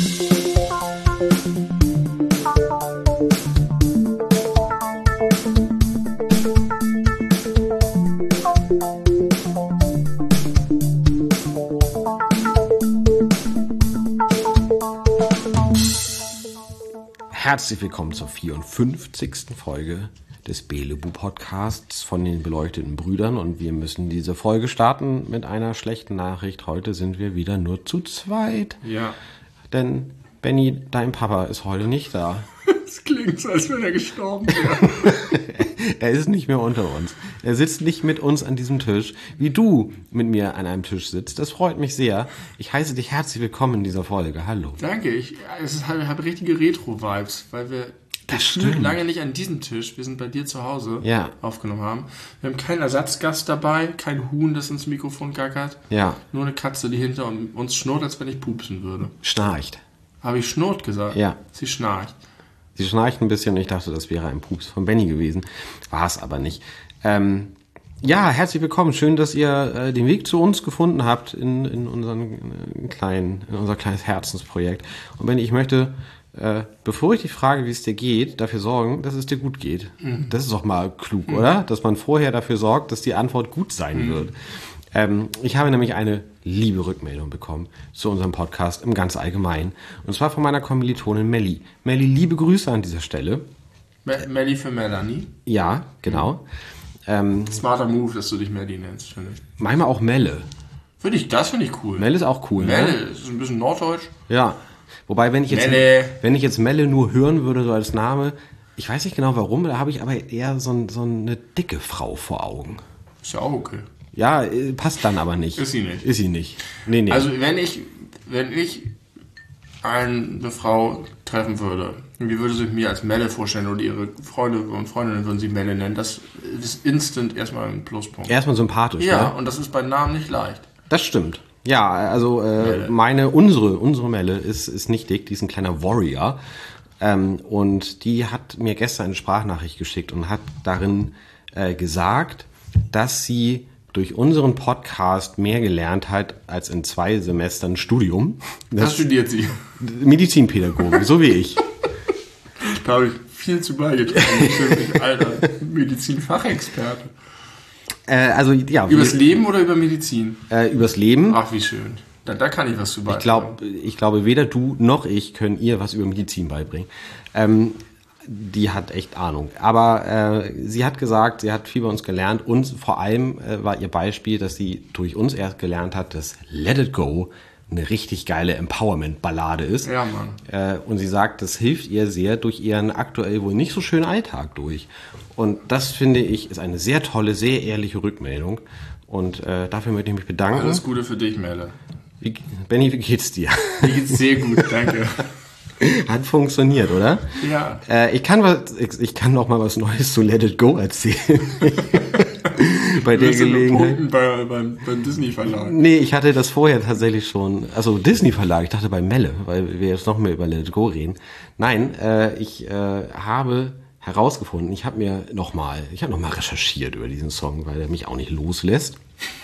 Herzlich willkommen zur 54. Folge des Belebu-Podcasts von den beleuchteten Brüdern. Und wir müssen diese Folge starten mit einer schlechten Nachricht. Heute sind wir wieder nur zu zweit. Ja. Denn Benny, dein Papa, ist heute nicht da. Es klingt so, als wenn er gestorben wäre. Er ist nicht mehr unter uns. Er sitzt nicht mit uns an diesem Tisch, wie du mit mir an einem Tisch sitzt. Das freut mich sehr. Ich heiße dich herzlich willkommen in dieser Folge. Hallo. Danke, ich habe richtige Retro-Vibes, weil wir lange nicht an diesem Tisch, wir sind bei dir zu Hause, aufgenommen haben. Wir haben keinen Ersatzgast dabei, kein Huhn, das ins Mikrofon gackert. Ja. Nur eine Katze, die hinter uns schnurrt, als wenn ich pupsen würde. Schnarcht. Habe ich schnurrt gesagt? Ja. Sie schnarcht. Sie schnarcht ein bisschen und ich dachte, das wäre ein Pups von Benny gewesen. War es aber nicht. Ja, herzlich willkommen. Schön, dass ihr den Weg zu uns gefunden habt in unser kleines Herzensprojekt. Und Benny, ich möchte, bevor ich dich frage, wie es dir geht, dafür sorgen, dass es dir gut geht. Mhm. Das ist doch mal klug, oder? Dass man vorher dafür sorgt, dass die Antwort gut sein wird. Ich habe nämlich eine liebe Rückmeldung bekommen zu unserem Podcast im ganz Allgemeinen. Und zwar von meiner Kommilitonin Melli. Melli, liebe Grüße an dieser Stelle. Melli für Melanie? Ja, genau. Smarter Move, dass du dich Melli nennst, finde ich. Manchmal auch Melle. Das finde ich cool. Melle ist auch cool. Melle ne? ist ein bisschen norddeutsch. Ja. Wobei, wenn ich jetzt Melle nur hören würde, so als Name, ich weiß nicht genau warum, da habe ich aber eher so eine dicke Frau vor Augen. Ist ja auch okay. Ja, passt dann aber nicht. Ist sie nicht. Ist sie nicht. Nee. Also wenn ich eine Frau treffen würde, wie würde sich mir als Melle vorstellen oder ihre Freunde und Freundinnen würden sie Melle nennen, das ist instant erstmal ein Pluspunkt. Erstmal sympathisch, ja, ne? Und das ist bei Namen nicht leicht. Das stimmt. Ja, also unsere Melle ist nicht dick, die ist ein kleiner Warrior. Und die hat mir gestern eine Sprachnachricht geschickt und hat darin gesagt, dass sie durch unseren Podcast mehr gelernt hat als in 2 Semestern Studium. Was studiert sie? Medizinpädagogik, so wie ich. Da habe ich viel zu beigetragen. Alter, Medizinfachexperte. Übers Leben oder über Medizin? Übers Leben. Ach, wie schön. Da kann ich was zu beitragen. Ich glaube, weder du noch ich können ihr was über Medizin beibringen. Die hat echt Ahnung. Aber sie hat gesagt, sie hat viel bei uns gelernt und vor allem war ihr Beispiel, dass sie durch uns erst gelernt hat, dass Let It Go eine richtig geile Empowerment-Ballade ist. Ja, Mann. Und sie sagt, das hilft ihr sehr durch ihren aktuell wohl nicht so schönen Alltag durch. Und das, finde ich, ist eine sehr tolle, sehr ehrliche Rückmeldung. Und dafür möchte ich mich bedanken. Alles Gute für dich, Melle. Benni, wie geht's dir? Mir geht's sehr gut, danke. Hat funktioniert, oder? Ja. Ich kann noch mal was Neues zu Let It Go erzählen. Bei der Gelegenheit. Beim Disney-Verlag. Nee, ich hatte das vorher tatsächlich schon. Also Disney-Verlag, ich dachte bei Melle, weil wir jetzt noch mehr über Let It Go reden. Nein, ich habe herausgefunden, ich habe noch mal recherchiert über diesen Song, weil er mich auch nicht loslässt.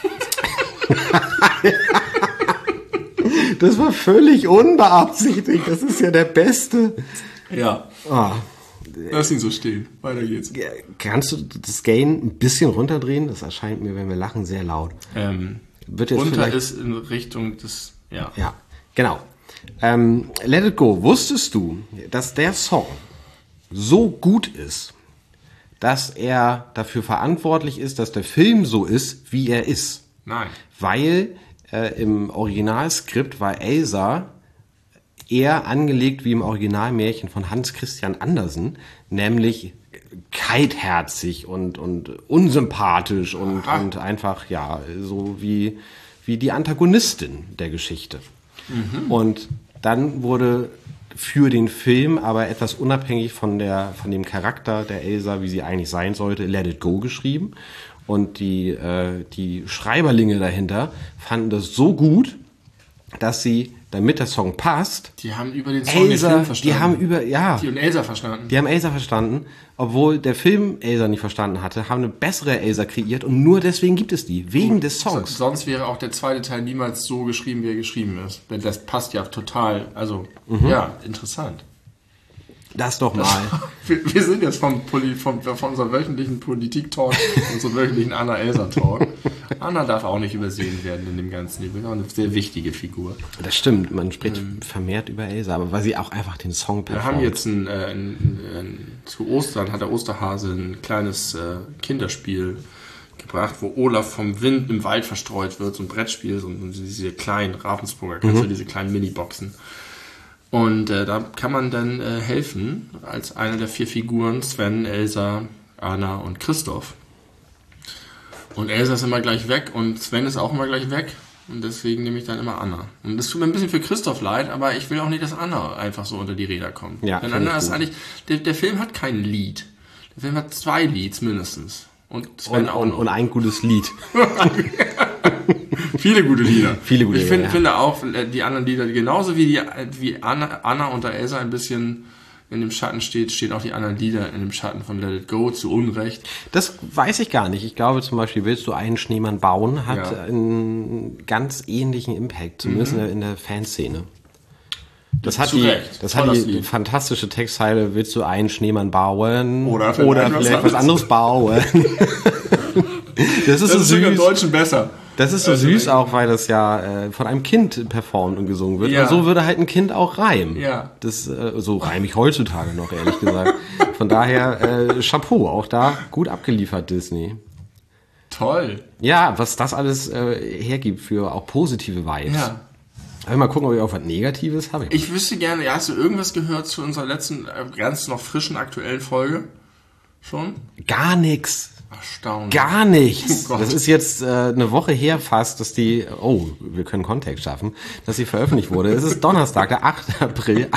Das war völlig unbeabsichtigt. Das ist ja der Beste. Ja. Lass ihn so stehen. Weiter geht's. Kannst du das Gain ein bisschen runterdrehen? Das erscheint mir, wenn wir lachen, sehr laut. Runter ist in Richtung des... Ja. Ja, genau. Let It Go. Wusstest du, dass der Song so gut ist, dass er dafür verantwortlich ist, dass der Film so ist, wie er ist? Nein. Weil im Originalskript war Elsa eher angelegt wie im Originalmärchen von Hans Christian Andersen, nämlich kaltherzig und unsympathisch und einfach, ja, so wie die Antagonistin der Geschichte. Mhm. Und dann wurde für den Film, aber etwas unabhängig von dem Charakter der Elsa, wie sie eigentlich sein sollte, Let It Go geschrieben. Und die Schreiberlinge dahinter fanden das so gut, dass sie damit der Song passt. Die haben über den Song den Film verstanden. Die und Elsa verstanden. Die haben Elsa verstanden, obwohl der Film Elsa nicht verstanden hatte, haben eine bessere Elsa kreiert und nur deswegen gibt es die, wegen des Songs. Sonst wäre auch der zweite Teil niemals so geschrieben, wie er geschrieben ist. Denn das passt ja total, also, interessant. Das doch mal. Wir sind jetzt von unserem wöchentlichen Politik-Talk, unserem wöchentlichen Anna-Elsa-Talk. Anna darf auch nicht übersehen werden in dem Ganzen. Die ist auch eine sehr wichtige Figur. Das stimmt, man spricht vermehrt über Elsa, aber weil sie auch einfach den Song performt. Wir haben jetzt zu Ostern hat der Osterhase ein kleines Kinderspiel gebracht, wo Olaf vom Wind im Wald verstreut wird, so ein Brettspiel, so diese kleinen Ravensburger, kennst du diese kleinen Miniboxen. Und da kann man dann helfen, als einer der 4 Figuren, Sven, Elsa, Anna und Christoph. Und Elsa ist immer gleich weg und Sven ist auch immer gleich weg. Und deswegen nehme ich dann immer Anna. Und das tut mir ein bisschen für Christoph leid, aber ich will auch nicht, dass Anna einfach so unter die Räder kommt. Ja, denn Anna ist eigentlich, der Film hat kein Lied. Der Film hat 2 Leads mindestens. Und Sven auch noch. Und ein gutes Lied. Viele gute Lieder. Ich finde auch die anderen Lieder, genauso wie Anna unter Elsa ein bisschen in dem Schatten steht auch die anderen Lieder in dem Schatten von Let It Go, zu Unrecht. Das weiß ich gar nicht. Ich glaube zum Beispiel, Willst du einen Schneemann bauen, hat einen ganz ähnlichen Impact, zumindest in der Fanszene. Das hat die fantastische Textzeile, willst du einen Schneemann bauen oder vielleicht was anderes bauen. Das ist so süß. Sogar im Deutschen besser. Das ist so süß auch, weil das ja von einem Kind performt und gesungen wird. Ja. Und so würde halt ein Kind auch reimen. Ja. Das so reime ich heutzutage noch, ehrlich gesagt. Von daher Chapeau, auch da gut abgeliefert, Disney. Toll. Ja, was das alles hergibt für auch positive Vibes. Ja. Mal gucken, ob ich auch was Negatives habe. Ich wüsste gerne, hast du irgendwas gehört zu unserer letzten, ganz noch frischen, aktuellen Folge? Schon? Gar nichts. Erstaunlich. Gar nichts. Oh, das ist jetzt eine Woche her fast, dass wir können Kontext schaffen, dass sie veröffentlicht wurde. Es ist Donnerstag, der 8. April,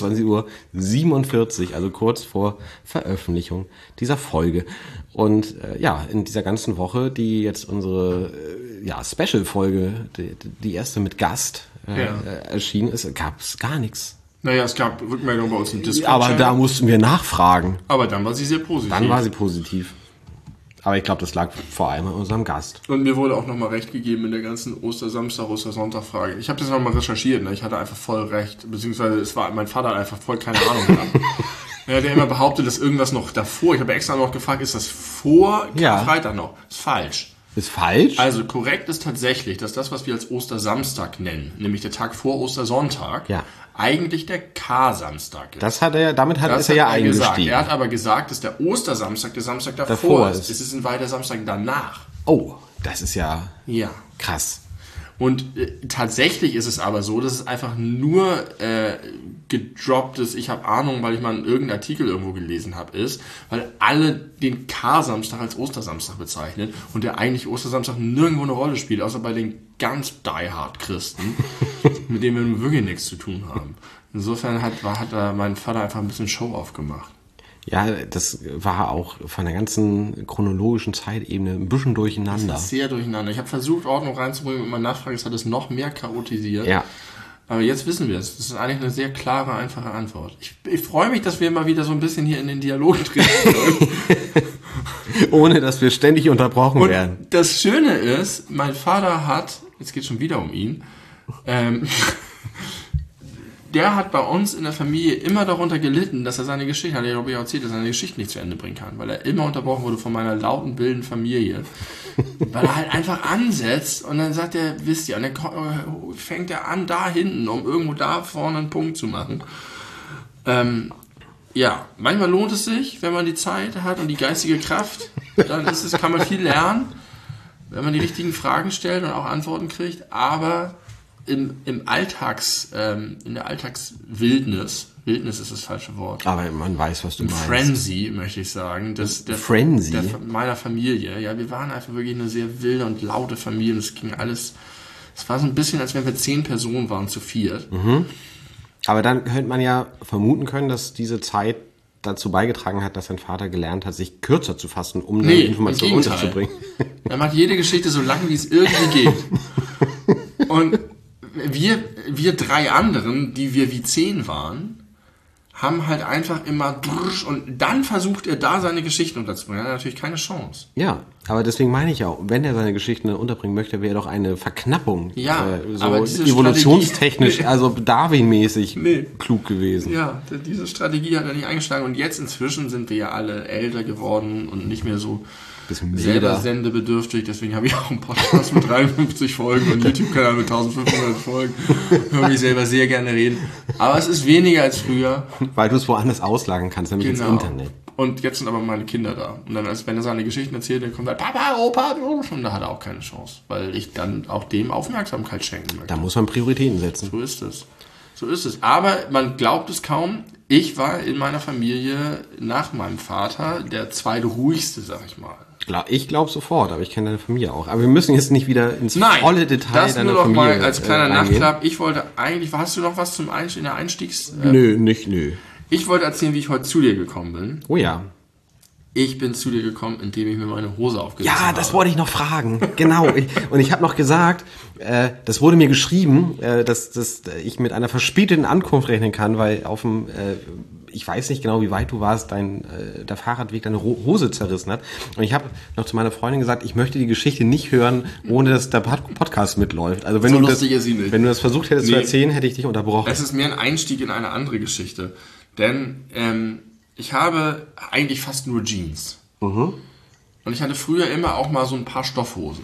21:47 Uhr, also kurz vor Veröffentlichung dieser Folge. Und in dieser ganzen Woche, die jetzt unsere Special-Folge, die erste mit Gast erschienen ist, gab es gar nichts. Naja, es gab Rückmeldungen bei uns im Discord. Aber da mussten wir nachfragen. Aber dann war sie sehr positiv. Aber ich glaube, das lag vor allem an unserem Gast. Und mir wurde auch nochmal recht gegeben in der ganzen Ostersamstag, Ostersonntag-Frage. Ich habe das nochmal recherchiert, ne? Ich hatte einfach voll recht. Beziehungsweise mein Vater hat einfach voll keine Ahnung gehabt. Der immer behauptet, dass irgendwas noch davor. Ich habe extra noch gefragt, ist das vor Freitag noch? Ist falsch. Ist falsch? Also korrekt ist tatsächlich, dass das, was wir als Ostersamstag nennen, nämlich der Tag vor Ostersonntag, eigentlich der K-Samstag ist. Damit ist er eingestiegen. Gesagt. Er hat aber gesagt, dass der Ostersamstag der Samstag davor ist. Es ist ein weiter Samstag danach. Oh, das ist ja krass. Und tatsächlich ist es aber so, dass es einfach nur gedroppt ist, ich habe Ahnung, weil ich mal irgendeinen Artikel irgendwo gelesen habe, ist, weil alle den K-Samstag als Ostersamstag bezeichnen und der eigentlich Ostersamstag nirgendwo eine Rolle spielt, außer bei den ganz die-hard-Christen, mit denen wir nun wirklich nichts zu tun haben. Insofern hat mein Vater einfach ein bisschen Show aufgemacht. Ja, das war auch von der ganzen chronologischen Zeitebene ein bisschen durcheinander. Das ist sehr durcheinander. Ich habe versucht, Ordnung reinzubringen mit meiner Nachfrage, es hat es noch mehr chaotisiert. Ja. Aber jetzt wissen wir es. Das ist eigentlich eine sehr klare, einfache Antwort. Ich freue mich, dass wir mal wieder so ein bisschen hier in den Dialog treten können. Ohne, dass wir ständig unterbrochen werden. Und das Schöne ist, mein Vater hat, jetzt geht es schon wieder um ihn, der hat bei uns in der Familie immer darunter gelitten, dass er seine Geschichte, hat er glaube ich erzählt, dass er seine Geschichte nicht zu Ende bringen kann, weil er immer unterbrochen wurde von meiner lauten, wilden Familie. Weil er halt einfach ansetzt und dann sagt er, wisst ihr, und dann fängt er an da hinten, um irgendwo da vorne einen Punkt zu machen. Manchmal lohnt es sich, wenn man die Zeit hat und die geistige Kraft, dann kann man viel lernen, wenn man die richtigen Fragen stellt und auch Antworten kriegt, aber in der Alltagswildnis, Wildnis ist das falsche Wort. Aber man weiß, was du meinst. Frenzy, möchte ich sagen. Frenzy? Meiner Familie. Ja, wir waren einfach wirklich eine sehr wilde und laute Familie und es ging alles, es war so ein bisschen, als wenn wir 10 Personen waren zu 4. Mhm. Aber dann könnte man ja vermuten können, dass diese Zeit dazu beigetragen hat, dass sein Vater gelernt hat, sich kürzer zu fassen, um eine Information unterzubringen. Er macht jede Geschichte so lang, wie es irgendwie geht. Und wir 3 anderen, die wir wie 10 waren, haben halt einfach immer und dann versucht er da seine Geschichten unterzubringen. Er hat natürlich keine Chance. Ja, aber deswegen meine ich auch, wenn er seine Geschichten unterbringen möchte, wäre doch eine Verknappung so aber evolutionstechnisch, also Darwin-mäßig klug gewesen. Ja, diese Strategie hat er nicht eingeschlagen und jetzt inzwischen sind wir ja alle älter geworden und nicht mehr so selber sendebedürftig, deswegen habe ich auch einen Podcast mit 53 Folgen und einen YouTube-Kanal mit 1500 Folgen. Höre mich selber sehr gerne reden. Aber es ist weniger als früher. Weil du es woanders auslagern kannst, nämlich ins Internet. Und jetzt sind aber meine Kinder da. Und dann, wenn er seine Geschichten erzählt, dann kommt halt Papa, Opa, und da hat er auch keine Chance. Weil ich dann auch dem Aufmerksamkeit schenken möchte. Da muss man Prioritäten setzen. So ist es. So ist es. Aber man glaubt es kaum. Ich war in meiner Familie nach meinem Vater der zweitruhigste, sag ich mal. Ich glaube sofort, aber ich kenne deine Familie auch. Aber wir müssen jetzt nicht wieder ins volle Detail deiner Familie das nur noch mal als kleiner Nachklapp. Ich wollte eigentlich, hast du noch was in der Einstiegs... Nö. Ich wollte erzählen, wie ich heute zu dir gekommen bin. Oh ja. Ich bin zu dir gekommen, indem ich mir meine Hose aufgesetzt habe. Ja, das wollte ich noch fragen. Genau. Und ich habe noch gesagt, das wurde mir geschrieben, dass ich mit einer verspäteten Ankunft rechnen kann, weil auf dem, ich weiß nicht genau, wie weit du warst, der Fahrradweg deine Hose zerrissen hat. Und ich habe noch zu meiner Freundin gesagt, ich möchte die Geschichte nicht hören, ohne dass der Podcast mitläuft. Also wenn so wenn du das versucht hättest zu erzählen, hätte ich dich unterbrochen. Es ist mehr ein Einstieg in eine andere Geschichte. Denn ich habe eigentlich fast nur Jeans. Und ich hatte früher immer auch mal so ein paar Stoffhosen.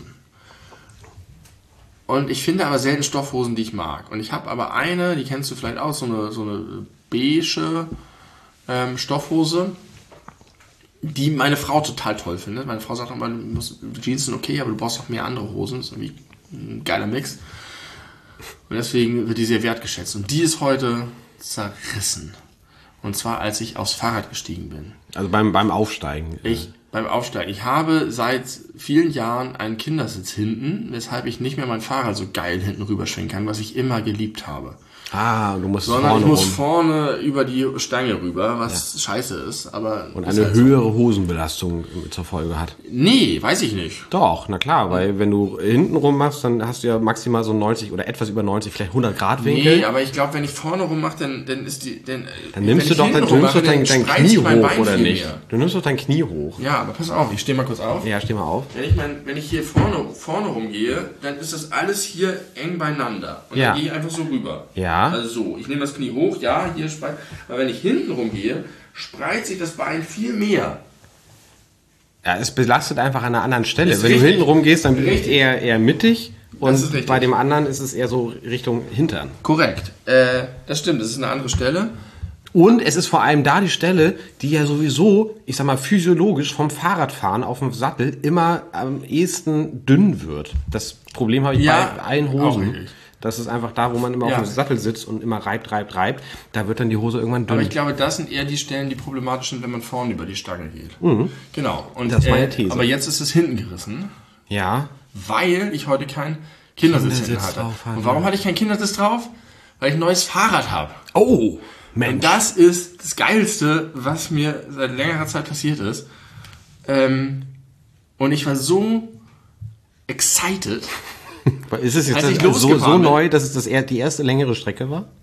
Und ich finde aber selten Stoffhosen, die ich mag. Und ich habe aber eine, die kennst du vielleicht auch, so eine beige Stoffhose, die meine Frau total toll findet. Meine Frau sagt immer, Jeans sind okay, aber du brauchst auch mehr andere Hosen. Das ist irgendwie ein geiler Mix. Und deswegen wird die sehr wertgeschätzt. Und die ist heute zerrissen. Und zwar, als ich aufs Fahrrad gestiegen bin. Also beim Aufsteigen. Beim Aufsteigen. Ich habe seit vielen Jahren einen Kindersitz hinten, weshalb ich nicht mehr mein Fahrrad so geil hinten rüberschwingen kann, was ich immer geliebt habe. Du musst ich muss vorne über die Stange rüber, was scheiße ist. Aber und eine halt höhere Hosenbelastung zur Folge hat. Nee, weiß ich nicht. Doch, na klar, weil wenn du hinten rum machst, dann hast du ja maximal so 90 oder etwas über 90, vielleicht 100 Grad Winkel. Nee, aber ich glaube, wenn ich vorne rum mache, dann ist die... Dann nimmst du doch dein Knie hoch, oder nicht? Du nimmst doch dein Knie hoch. Ja, aber pass auf, ich stehe mal kurz auf. Ja, steh mal auf. Wenn ich hier vorne rumgehe, dann ist das alles hier eng beieinander. Und dann gehe ich einfach so rüber. Ja. Also so, ich nehme das Knie hoch, hier spreizt. Aber wenn ich hinten rumgehe, spreizt sich das Bein viel mehr. Ja, es belastet einfach an einer anderen Stelle. Wenn du hinten rumgehst, dann bist du eher mittig. Und bei dem anderen ist es eher so Richtung Hintern. Korrekt. Das stimmt, das ist eine andere Stelle. Und es ist vor allem da die Stelle, die ja sowieso, ich sag mal, physiologisch vom Fahrradfahren auf dem Sattel immer am ehesten dünn wird. Das Problem habe ich bei allen Hosen. Das ist einfach da, wo man immer auf dem Sattel sitzt und immer reibt. Da wird dann die Hose irgendwann dünn. Aber ich glaube, das sind eher die Stellen, die problematisch sind, wenn man vorne über die Stange geht. Genau. Und das ist meine These. Aber jetzt ist es hinten gerissen. Ja. Weil ich heute keinen Kindersitz hinten hatte. Und warum hatte ich keinen Kindersitz drauf? Weil ich ein neues Fahrrad habe. Oh, Mensch. Und das ist das Geilste, was mir seit längerer Zeit passiert ist. Und ich war so excited. Ist es jetzt so neu, dass es die erste längere Strecke war?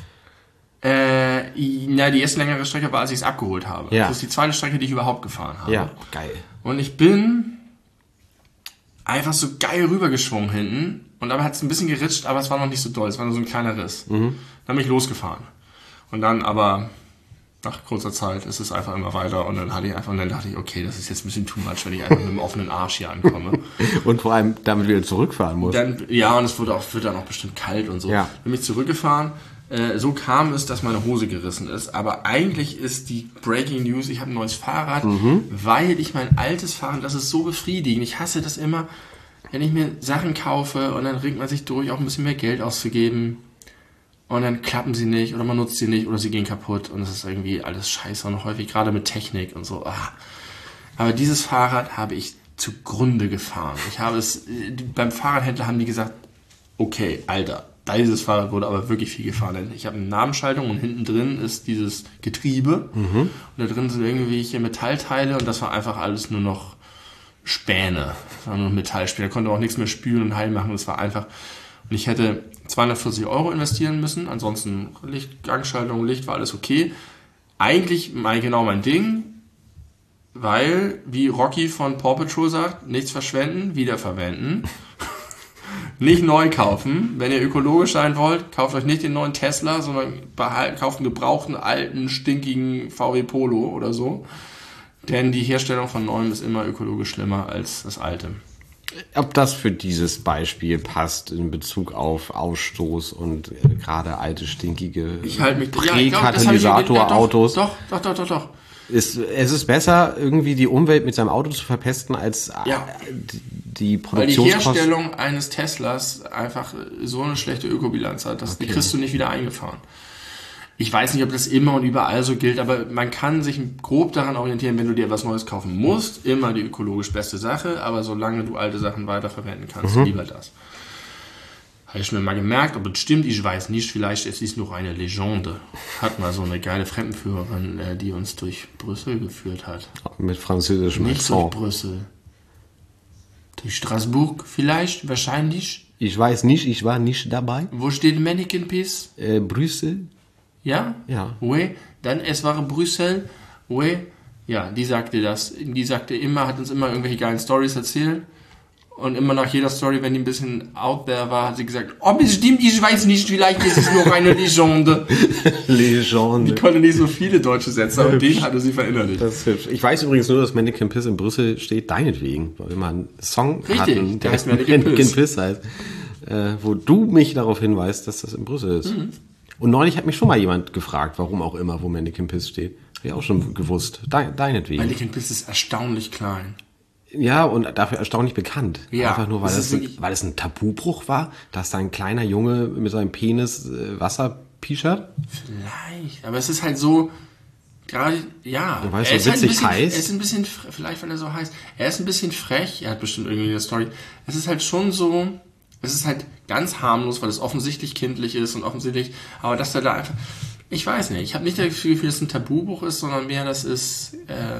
Die erste längere Strecke war, als ich es abgeholt habe. Ja. Das ist die zweite Strecke, die ich überhaupt gefahren habe. Ja, geil. Und ich bin einfach so geil rübergeschwungen hinten. Und dabei hat es ein bisschen geritscht, aber es war noch nicht so doll. Es war nur so ein kleiner Riss. Dann bin ich losgefahren. Und dann aber nach kurzer Zeit ist es einfach immer weiter. Und dann dachte ich, okay, das ist jetzt ein bisschen too much, wenn ich einfach mit dem offenen Arsch hier ankomme. Und vor allem damit wieder zurückfahren muss. Und es wird dann auch bestimmt kalt und so. Ja. Dann bin ich zurückgefahren. So kam es, dass meine Hose gerissen ist. Aber eigentlich ist die Breaking News, ich habe ein neues Fahrrad, weil ich mein altes Fahrrad, das ist so befriedigend. Ich hasse das immer, wenn ich mir Sachen kaufe und dann ringt man sich durch, auch ein bisschen mehr Geld auszugeben. Und dann klappen sie nicht oder man nutzt sie nicht oder sie gehen kaputt und es ist irgendwie alles scheiße und häufig gerade mit Technik und so. Aber dieses Fahrrad habe ich zugrunde gefahren. Beim Fahrradhändler haben die gesagt, okay, Alter, dieses Fahrrad wurde aber wirklich viel gefahren. Ich habe eine Nabenschaltung und hinten drin ist dieses Getriebe und da drin sind irgendwie hier Metallteile und das war einfach alles nur noch Späne. Das war nur Metallspäne. Da konnte auch nichts mehr spülen und heil machen. Das war einfach. Und ich hätte 240 € investieren müssen. Ansonsten Licht, Gangschaltung, Licht war alles okay. Eigentlich genau mein Ding, weil, wie Rocky von Paw Patrol sagt, nichts verschwenden, wiederverwenden. Nicht neu kaufen. Wenn ihr ökologisch sein wollt, kauft euch nicht den neuen Tesla, sondern kauft einen gebrauchten, alten, stinkigen VW Polo oder so. Denn die Herstellung von neuem ist immer ökologisch schlimmer als das alte. Ob das für dieses Beispiel passt in Bezug auf Ausstoß und gerade alte, stinkige Prä-Katalysator-Autos? Doch. Es ist besser, irgendwie die Umwelt mit seinem Auto zu verpesten, als die Produktionskosten. Weil die Herstellung eines Teslas einfach so eine schlechte Ökobilanz hat, die kriegst du nicht wieder eingefahren. Ich weiß nicht, ob das immer und überall so gilt, aber man kann sich grob daran orientieren, wenn du dir etwas Neues kaufen musst, immer die ökologisch beste Sache, aber solange du alte Sachen weiterverwenden kannst, lieber das. Habe ich schon mal gemerkt, ob es stimmt, ich weiß nicht, vielleicht es ist noch eine Legende. Hat mal so eine geile Fremdenführerin, die uns durch Brüssel geführt hat. Mit französischem Nicht durch Brüssel. Durch Straßburg vielleicht, wahrscheinlich. Ich weiß nicht, ich war nicht dabei. Wo steht Mannequin Peace? Brüssel. Ja? Ja. Oui. Dann, es war Brüssel. Oui. Ja, die sagte das. Die sagte immer, hat uns immer irgendwelche geilen Stories erzählt. Und immer nach jeder Story, wenn die ein bisschen out there war, hat sie gesagt, ob es stimmt, ich weiß nicht, vielleicht ist es nur eine Legende. Legende. Die konnte nicht so viele deutsche Sätze, aber den hatte sie verinnerlicht. Das ist hübsch. Ich weiß übrigens nur, dass Mannequin Piss in Brüssel steht, deinetwegen, weil wir mal einen Song hatten, der heißt Mannequin Piss heißt, wo du mich darauf hinweist, dass das in Brüssel ist. Mhm. Und neulich hat mich schon mal jemand gefragt, warum auch immer, wo Mannequin Piss steht. Habe ich auch schon gewusst. Deinetwegen. Mannequin Piss ist erstaunlich klein. Ja, und dafür erstaunlich bekannt. Ja, einfach nur, weil es ein Tabubruch war, dass da ein kleiner Junge mit seinem Penis Wasser pischert. Vielleicht, aber es ist halt so, gerade, ja. Du weißt, so witzig heiß. Er ist ein bisschen, vielleicht weil er so heiß, er ist ein bisschen frech, er hat bestimmt irgendwie eine Story. Es ist halt schon so, es ist halt ganz harmlos, weil es offensichtlich kindlich ist und offensichtlich, aber dass er da einfach, ich weiß nicht, ich habe nicht das Gefühl, dass es ein Tabubruch ist, sondern mehr, dass es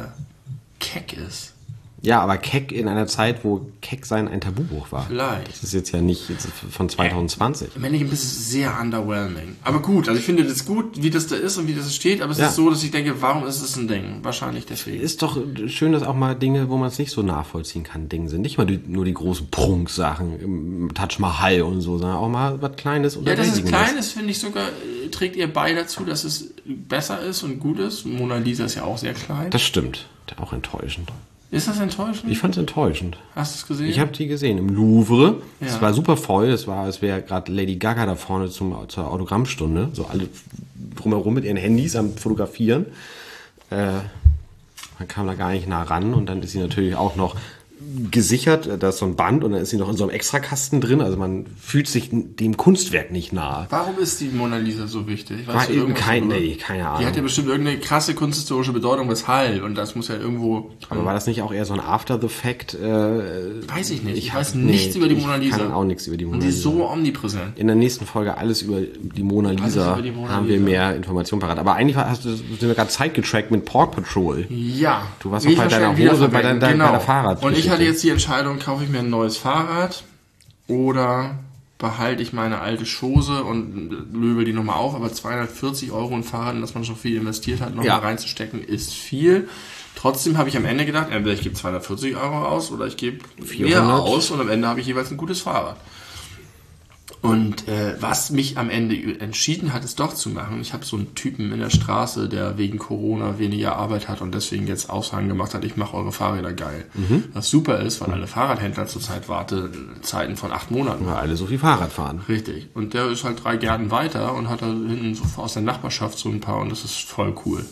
keck ist. Ja, aber keck in einer Zeit, wo keck sein ein Tabubuch war. Vielleicht. Das ist jetzt ja nicht von 2020. Mannequin Piss ist sehr underwhelming. Aber gut, also ich finde das gut, wie das da ist und wie das steht, aber es ist so, dass ich denke, warum ist es ein Ding? Wahrscheinlich deswegen. Ist doch schön, dass auch mal Dinge, wo man es nicht so nachvollziehen kann, Dinge sind. Nicht mal nur die großen Prunksachen im Taj Mahal und so, sondern auch mal was Kleines oder dass es klein ist, finde ich sogar, trägt ihr bei dazu, dass es besser ist und gut ist. Mona Lisa ist ja auch sehr klein. Das stimmt. Auch enttäuschend. Ist das enttäuschend? Ich fand es enttäuschend. Hast du es gesehen? Ich habe die gesehen im Louvre. Ja. Es war super voll. Es war, als wäre gerade Lady Gaga da vorne zur Autogrammstunde. So alle drumherum mit ihren Handys am Fotografieren. Man kam da gar nicht nah ran. Und dann ist sie natürlich auch noch gesichert. Da ist so ein Band und dann ist sie noch in so einem Extrakasten drin. Also man fühlt sich dem Kunstwerk nicht nahe. Warum ist die Mona Lisa so wichtig? Keine Ahnung. Die hat ja bestimmt irgendeine krasse kunsthistorische Bedeutung, weshalb. Und das muss ja irgendwo... Aber war das nicht auch eher so ein After-the-Fact? Weiß ich nicht. Ich weiß nichts über die Mona Lisa. Ich kann auch nichts über die Mona Lisa. Und die ist so omnipräsent. In der nächsten Folge alles über die Mona Lisa haben wir mehr Informationen parat. Aber eigentlich sind wir gerade zeitgetrackt mit Paw Patrol. Ja. Du warst auch bei deiner Hose, bei deiner Fahrrad. Und ich hatte jetzt die Entscheidung, kaufe ich mir ein neues Fahrrad oder behalte ich meine alte Chose und löbel die nochmal auf, aber 240 € in Fahrrad, in das man schon viel investiert hat, nochmal reinzustecken, ist viel. Trotzdem habe ich am Ende gedacht, entweder ich gebe 240 € aus oder ich gebe 400 mehr aus und am Ende habe ich jeweils ein gutes Fahrrad. Und was mich am Ende entschieden hat, es doch zu machen, ich habe so einen Typen in der Straße, der wegen Corona weniger Arbeit hat und deswegen jetzt Aussagen gemacht hat, ich mache eure Fahrräder geil. Mhm. Was super ist, weil alle Fahrradhändler zurzeit Wartezeiten von 8 Monaten haben. Weil alle so viel Fahrrad fahren. Richtig. Und der ist halt 3 Gärten weiter und hat da hinten so aus der Nachbarschaft so ein paar und das ist voll cool.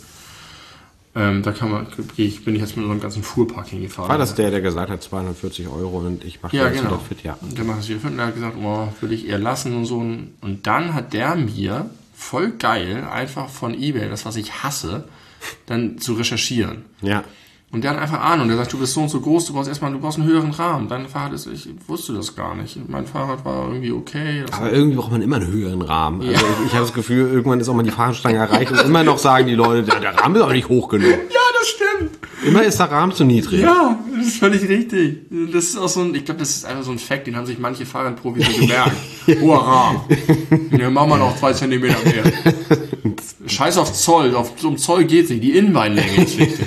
Da bin ich jetzt mit unserem ganzen Fuhrpark hingefahren. War das der gesagt hat, 240 € und ich mache das wieder fit? Ja, der macht es wieder fit und der hat gesagt, würde ich eher lassen und so. Und dann hat der mir voll geil einfach von eBay, das was ich hasse, dann zu recherchieren. Ja. Und der hat einfach Ahnung, der sagt, du bist so und so groß, du brauchst einen höheren Rahmen. Dein Fahrrad ist, ich wusste das gar nicht. Mein Fahrrad war irgendwie okay. Aber irgendwie braucht man immer einen höheren Rahmen. Also ich habe das Gefühl, irgendwann ist auch mal die Fahrradstange erreicht und immer noch sagen die Leute, der Rahmen ist auch nicht hoch genug. Ja, das stimmt. Immer ist der Rahmen zu niedrig. Ja, das ist völlig richtig. Das ist auch ich glaube, das ist einfach so ein Fact, den haben sich manche Fahrradprofis so gemerkt. Hurra! Hier machen wir noch 2 Zentimeter mehr. Scheiß auf Zoll. Um Zoll geht's nicht. Die Innenbeinlänge ist wichtig.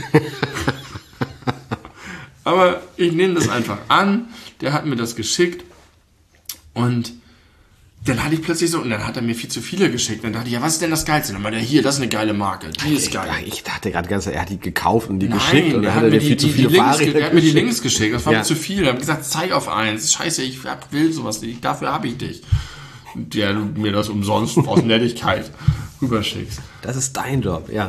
Aber ich nehme das einfach an. Der hat mir das geschickt. Und dann hatte ich plötzlich so, und dann hat er mir viel zu viele geschickt. Dann dachte ich, ja, was ist denn das Geilste? Dann meinte er, hier, das ist eine geile Marke. Die ist geil. Ich dachte gerade ganz, er hat die gekauft und die geschickt. Und dann hat er mir viel zu viele Fahrräder Er hat mir die Links geschickt. Das war mir zu viel. Er hat gesagt, zeig auf eins. Scheiße, ich will sowas nicht. Dafür habe ich dich. Der du mir das umsonst aus Nettigkeit rüberschickst. Das ist dein Job, ja.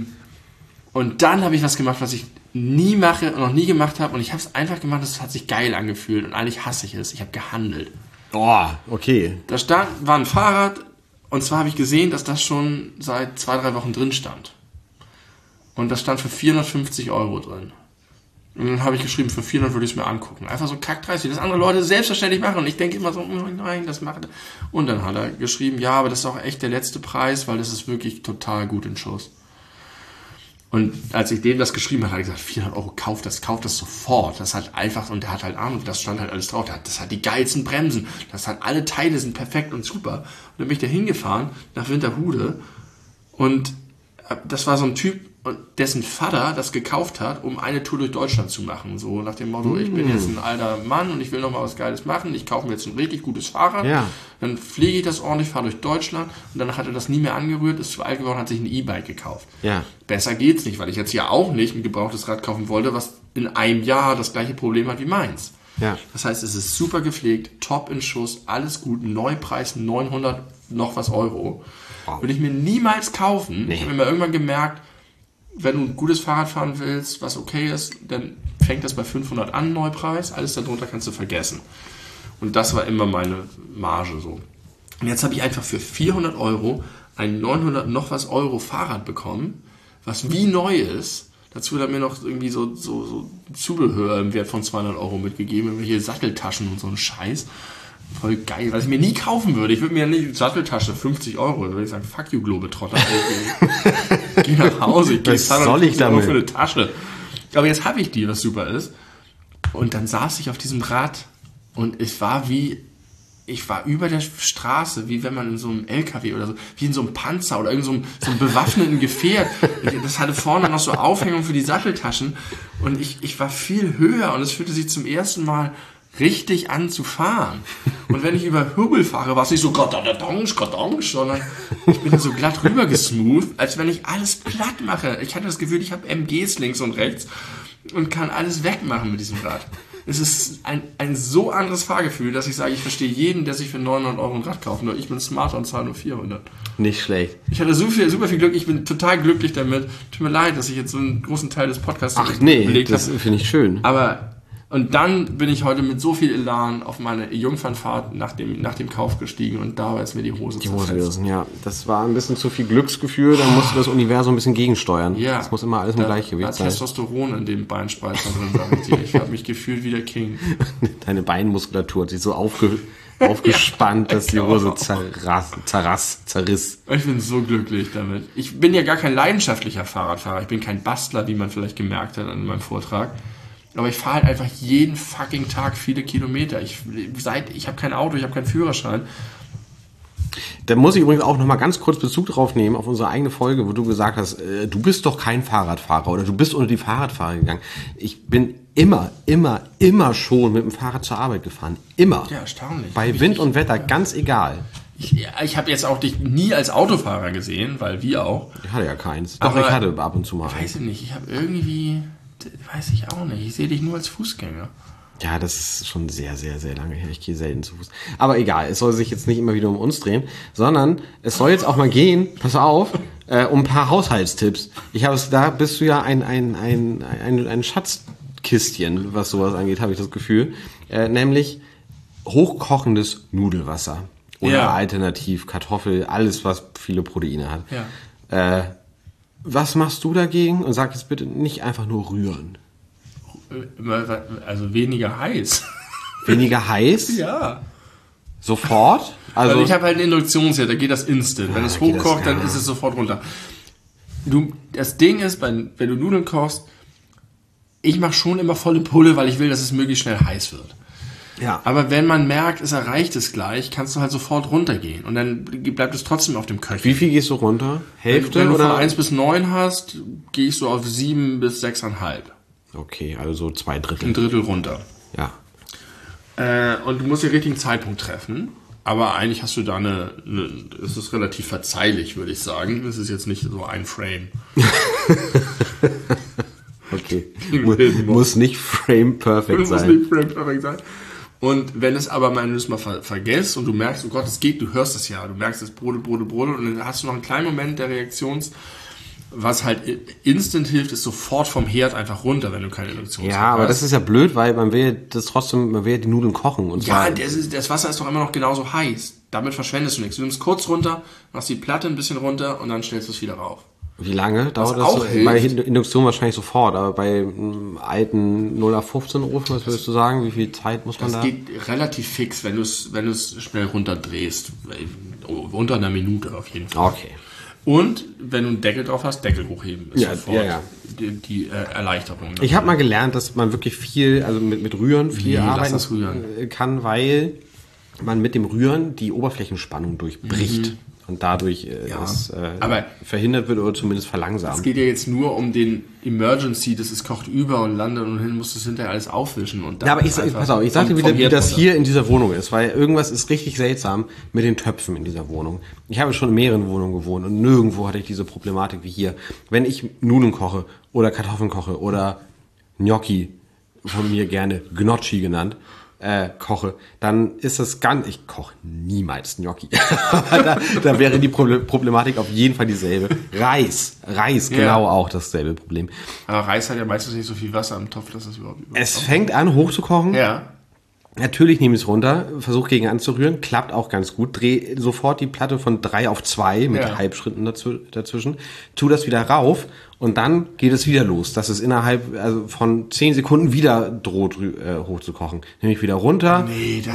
Und dann habe ich was gemacht, was ich nie mache und noch nie gemacht habe. Und ich habe es einfach gemacht, es hat sich geil angefühlt. Und eigentlich hasse ich es. Ich habe gehandelt. Oh, okay. Da war ein Fahrrad, und zwar habe ich gesehen, dass das schon seit 2-3 Wochen drin stand. Und das stand für 450 € drin. Und dann habe ich geschrieben, für 400 würde ich es mir angucken. Einfach so kackdreist, wie das andere Leute selbstverständlich machen. Und ich denke immer so, nein, das macht er. Und dann hat er geschrieben, ja, aber das ist auch echt der letzte Preis, weil das ist wirklich total gut in Schuss. Und als ich dem das geschrieben habe, hat er gesagt, 400 €, kauf das sofort. Das hat einfach, und der hat halt Ahnung, das stand halt alles drauf. Das hat die geilsten Bremsen. Das hat alle Teile sind perfekt und super. Und dann bin ich da hingefahren, nach Winterhude. Und das war so ein Typ, dessen Vater das gekauft hat, um eine Tour durch Deutschland zu machen. So nach dem Motto, ich bin jetzt ein alter Mann und ich will noch mal was Geiles machen. Ich kaufe mir jetzt ein richtig gutes Fahrrad. Ja. Dann pflege ich das ordentlich, fahre durch Deutschland. Und danach hat er das nie mehr angerührt, ist zu alt geworden, hat sich ein E-Bike gekauft. Ja. Besser geht's nicht, weil ich jetzt ja auch nicht ein gebrauchtes Rad kaufen wollte, was in einem Jahr das gleiche Problem hat wie meins. Ja. Das heißt, es ist super gepflegt, top in Schuss, alles gut, Neupreis 900 noch was Euro. Wow. Würde ich mir niemals kaufen. Nee. Ich habe mir mal irgendwann gemerkt, wenn du ein gutes Fahrrad fahren willst, was okay ist, dann fängt das bei 500 an, Neupreis. Alles darunter kannst du vergessen. Und das war immer meine Marge so. Und jetzt habe ich einfach für 400 € ein 900 noch was Euro Fahrrad bekommen, was wie neu ist. Dazu hat er mir noch irgendwie so Zubehör im Wert von 200 € mitgegeben, irgendwelche Satteltaschen und so ein Scheiß. Voll geil, was ich mir nie kaufen würde. Ich würde mir nicht Satteltasche 50 €. Da würde ich sagen, fuck you, Globetrotter. Geh nach Hause, ich gehe 250 € für eine Tasche. Aber jetzt habe ich die, was super ist. Und dann saß ich auf diesem Rad und ich war über der Straße, wie wenn man in so einem LKW oder so, wie in so einem Panzer oder irgend so einem bewaffneten Gefährt. Das hatte vorne noch so Aufhängung für die Satteltaschen. Und ich war viel höher und es fühlte sich zum ersten Mal richtig an zu fahren. Und wenn ich über Hügel fahre, war es nicht so Gottange, sondern ich bin so glatt rüber gesmooth, als wenn ich alles platt mache. Ich hatte das Gefühl, ich habe MGs links und rechts und kann alles wegmachen mit diesem Rad. Es ist ein so anderes Fahrgefühl, dass ich sage, ich verstehe jeden, der sich für 900 € ein Rad kauft. Nur ich bin smarter und zahle nur 400. Nicht schlecht. Ich hatte super viel Glück. Ich bin total glücklich damit. Tut mir leid, dass ich jetzt so einen großen Teil des Podcasts belegt habe. Das finde ich schön. Und dann bin ich heute mit so viel Elan auf meine Jungfernfahrt nach dem Kauf gestiegen und da ist mir die Hose zerfetzt. Ja, das war ein bisschen zu viel Glücksgefühl, da musste das Universum ein bisschen gegensteuern. Ja, das muss immer alles im Gleichgewicht sein. Da Testosteron in dem Beinspreizer drin, sag ich dir. Ich habe mich gefühlt wie der King. Deine Beinmuskulatur hat sich so aufgespannt, dass die Hose zerriss. Ich bin so glücklich damit. Ich bin ja gar kein leidenschaftlicher Fahrradfahrer. Ich bin kein Bastler, wie man vielleicht gemerkt hat an meinem Vortrag. Aber ich fahre halt einfach jeden fucking Tag viele Kilometer. Ich habe kein Auto, ich habe keinen Führerschein. Da muss ich übrigens auch nochmal ganz kurz Bezug drauf nehmen auf unsere eigene Folge, wo du gesagt hast, du bist doch kein Fahrradfahrer oder du bist unter die Fahrradfahrer gegangen. Ich bin immer schon mit dem Fahrrad zur Arbeit gefahren. Immer. Ja, erstaunlich. Bei Wind und Wetter, ganz egal. Ich habe jetzt auch dich nie als Autofahrer gesehen, weil wir auch. Ich hatte ja keins. Doch, ich hatte ab und zu mal. Weiß ich nicht, ich habe irgendwie... Weiß ich auch nicht. Ich sehe dich nur als Fußgänger. Ja, das ist schon sehr, sehr, sehr lange her. Ich gehe selten zu Fuß. Aber egal, es soll sich jetzt nicht immer wieder um uns drehen, sondern es soll jetzt auch mal gehen, pass auf, um ein paar Haushaltstipps. Da bist du ja ein Schatzkistchen, was sowas angeht, habe ich das Gefühl. Nämlich hochkochendes Nudelwasser. Oder alternativ Kartoffel, alles, was viele Proteine hat. Ja. Was machst du dagegen? Und sag jetzt bitte nicht einfach nur rühren. Also weniger heiß. Weniger heiß? Ja. Sofort? Also ich habe halt einen Induktionsherd, da geht das instant. Ja, wenn es hochkocht, dann ist es sofort runter. Das Ding ist, wenn du Nudeln kochst, ich mache schon immer volle Pulle, weil ich will, dass es möglichst schnell heiß wird. Ja. Aber wenn man merkt, es erreicht es gleich, kannst du halt sofort runtergehen. Und dann bleibt es trotzdem auf dem Köcher. Wie viel gehst du runter? Hälfte? Wenn du oder? von 1 bis 9 hast, gehe ich so auf 7 bis 6,5. Okay, also so 2 Drittel. Ein Drittel runter. Ja. Und du musst den richtigen Zeitpunkt treffen. Aber eigentlich hast du da es ist relativ verzeihlich, würde ich sagen. Es ist jetzt nicht so ein Frame. Okay. Muss nicht frame perfect sein. Muss nicht frame perfect sein. Und wenn es aber mal, wenn du es mal vergisst und du merkst, oh Gott, es geht, du hörst es ja, du merkst es brodelt und dann hast du noch einen kleinen Moment der was halt instant hilft, ist sofort vom Herd einfach runter, wenn du keine Induktion hast. Ja, aber das ist ja blöd, weil man will die Nudeln kochen. Und ja, das Wasser ist doch immer noch genauso heiß. Damit verschwendest du nichts. Du nimmst kurz runter, machst die Platte ein bisschen runter und dann stellst du es wieder rauf. Wie lange dauert das? So? Bei Induktion wahrscheinlich sofort, aber bei einem alten 0815 Ofen, was würdest du sagen? Wie viel Zeit muss man da? Das geht relativ fix, wenn du es schnell runterdrehst. Unter einer Minute auf jeden Fall. Okay. Und wenn du einen Deckel drauf hast, Deckel hochheben ist sofort die Erleichterung. Ich habe mal gelernt, dass man wirklich viel, also mit Rühren viel arbeiten kann, weil man mit dem Rühren die Oberflächenspannung durchbricht. Und dadurch aber verhindert wird oder zumindest verlangsamt. Es geht ja jetzt nur um den Emergency, dass es kocht über und landet und hin musst du es hinterher alles aufwischen. Und ja, aber pass auf, ich sagte wieder, wie das hier in dieser Wohnung ist, weil irgendwas ist richtig seltsam mit den Töpfen in dieser Wohnung. Ich habe schon in mehreren Wohnungen gewohnt und nirgendwo hatte ich diese Problematik wie hier. Wenn ich Nudeln koche oder Kartoffeln koche oder Gnocchi, von mir gerne Gnocchi genannt, koche, dann ist das ich koche niemals Gnocchi. da wäre die Problematik auf jeden Fall dieselbe. Reis, genau auch dasselbe Problem. Aber Reis hat ja meistens nicht so viel Wasser im Topf, dass es überhaupt Es fängt an hochzukochen. Ja. Natürlich nehme ich es runter, versuche gegen anzurühren, klappt auch ganz gut, drehe sofort die Platte von 3 auf 2 mit Halbschritten dazwischen, tu das wieder rauf und dann geht es wieder los, dass es innerhalb von 10 Sekunden wieder droht hochzukochen. Nehme ich wieder runter,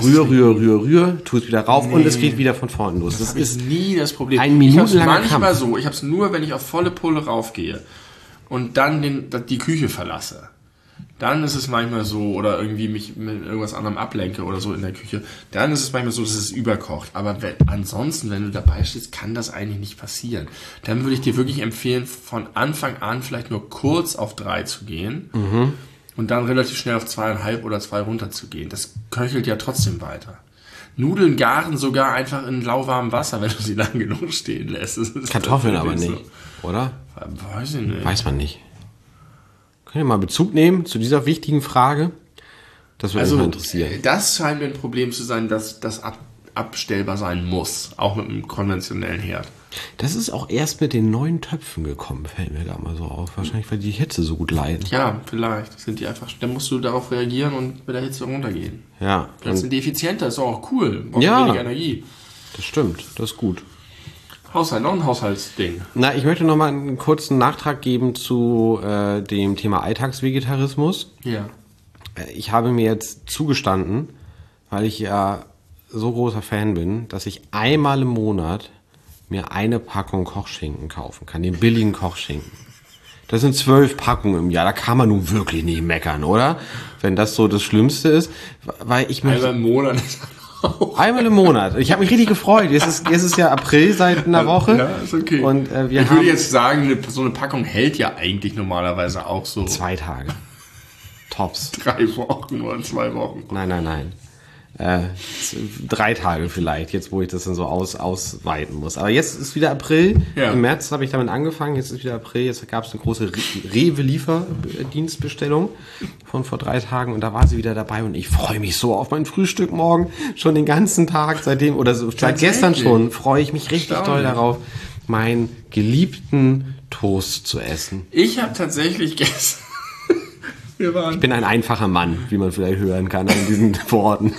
rühr, tu es wieder rauf und es geht wieder von vorne los. Das ist nie das Problem. Ein minutenlanger Kampf. So, ich habe es nur, wenn ich auf volle Pulle raufgehe und dann die Küche verlasse. Dann ist es manchmal so, oder irgendwie mich mit irgendwas anderem ablenke oder so in der Küche, dann ist es manchmal so, dass es überkocht. Aber ansonsten, wenn du dabei stehst, kann das eigentlich nicht passieren. Dann würde ich dir wirklich empfehlen, von Anfang an vielleicht nur kurz auf 3 zu gehen und dann relativ schnell auf 2,5 oder 2 runter zu gehen. Das köchelt ja trotzdem weiter. Nudeln garen sogar einfach in lauwarmem Wasser, wenn du sie lang genug stehen lässt. Kartoffeln aber nicht, oder? Weiß ich nicht. Weiß man nicht. Können wir mal Bezug nehmen zu dieser wichtigen Frage? Das würde mich mal interessieren. Das scheint mir ein Problem zu sein, dass das abstellbar sein muss. Auch mit einem konventionellen Herd. Das ist auch erst mit den neuen Töpfen gekommen, fällt mir da mal so auf. Wahrscheinlich, weil die Hitze so gut leiden. Ja, vielleicht. Sind die einfach. Dann musst du darauf reagieren und mit der Hitze runtergehen. Ja. Dann sind die effizienter, ist auch cool. Braucht weniger Energie. Das stimmt, das ist gut. Haushalt, noch ein Haushaltsding. Na, ich möchte noch mal einen kurzen Nachtrag geben zu dem Thema Alltagsvegetarismus. Ja. Ich habe mir jetzt zugestanden, weil ich ja so großer Fan bin, dass ich einmal im Monat mir eine Packung Kochschinken kaufen kann, den billigen Kochschinken. Das sind 12 Packungen im Jahr, da kann man nun wirklich nicht meckern, oder? Wenn das so das Schlimmste ist, weil ich möchte... Einmal im Monat. Einmal im Monat. Ich habe mich richtig gefreut. Jetzt ist ja April seit einer Woche. Ja, ist okay. Und ich würde jetzt sagen, so eine Packung hält ja eigentlich normalerweise auch so 2 Tage. Tops. 3 Wochen oder 2 Wochen. Nein. 3 Tage vielleicht, jetzt wo ich das dann so ausweiten muss. Aber jetzt ist wieder April. Ja. Im März habe ich damit angefangen. Jetzt ist wieder April. Jetzt gab es eine große Rewe-Lieferdienstbestellung von vor 3 Tagen und da war sie wieder dabei und ich freue mich so auf mein Frühstück morgen. Schon den ganzen Tag seitdem oder so, seit gestern schon freue ich mich richtig doll darauf, meinen geliebten Toast zu essen. Ich habe tatsächlich gestern... Ich bin ein einfacher Mann, wie man vielleicht hören kann an diesen Worten.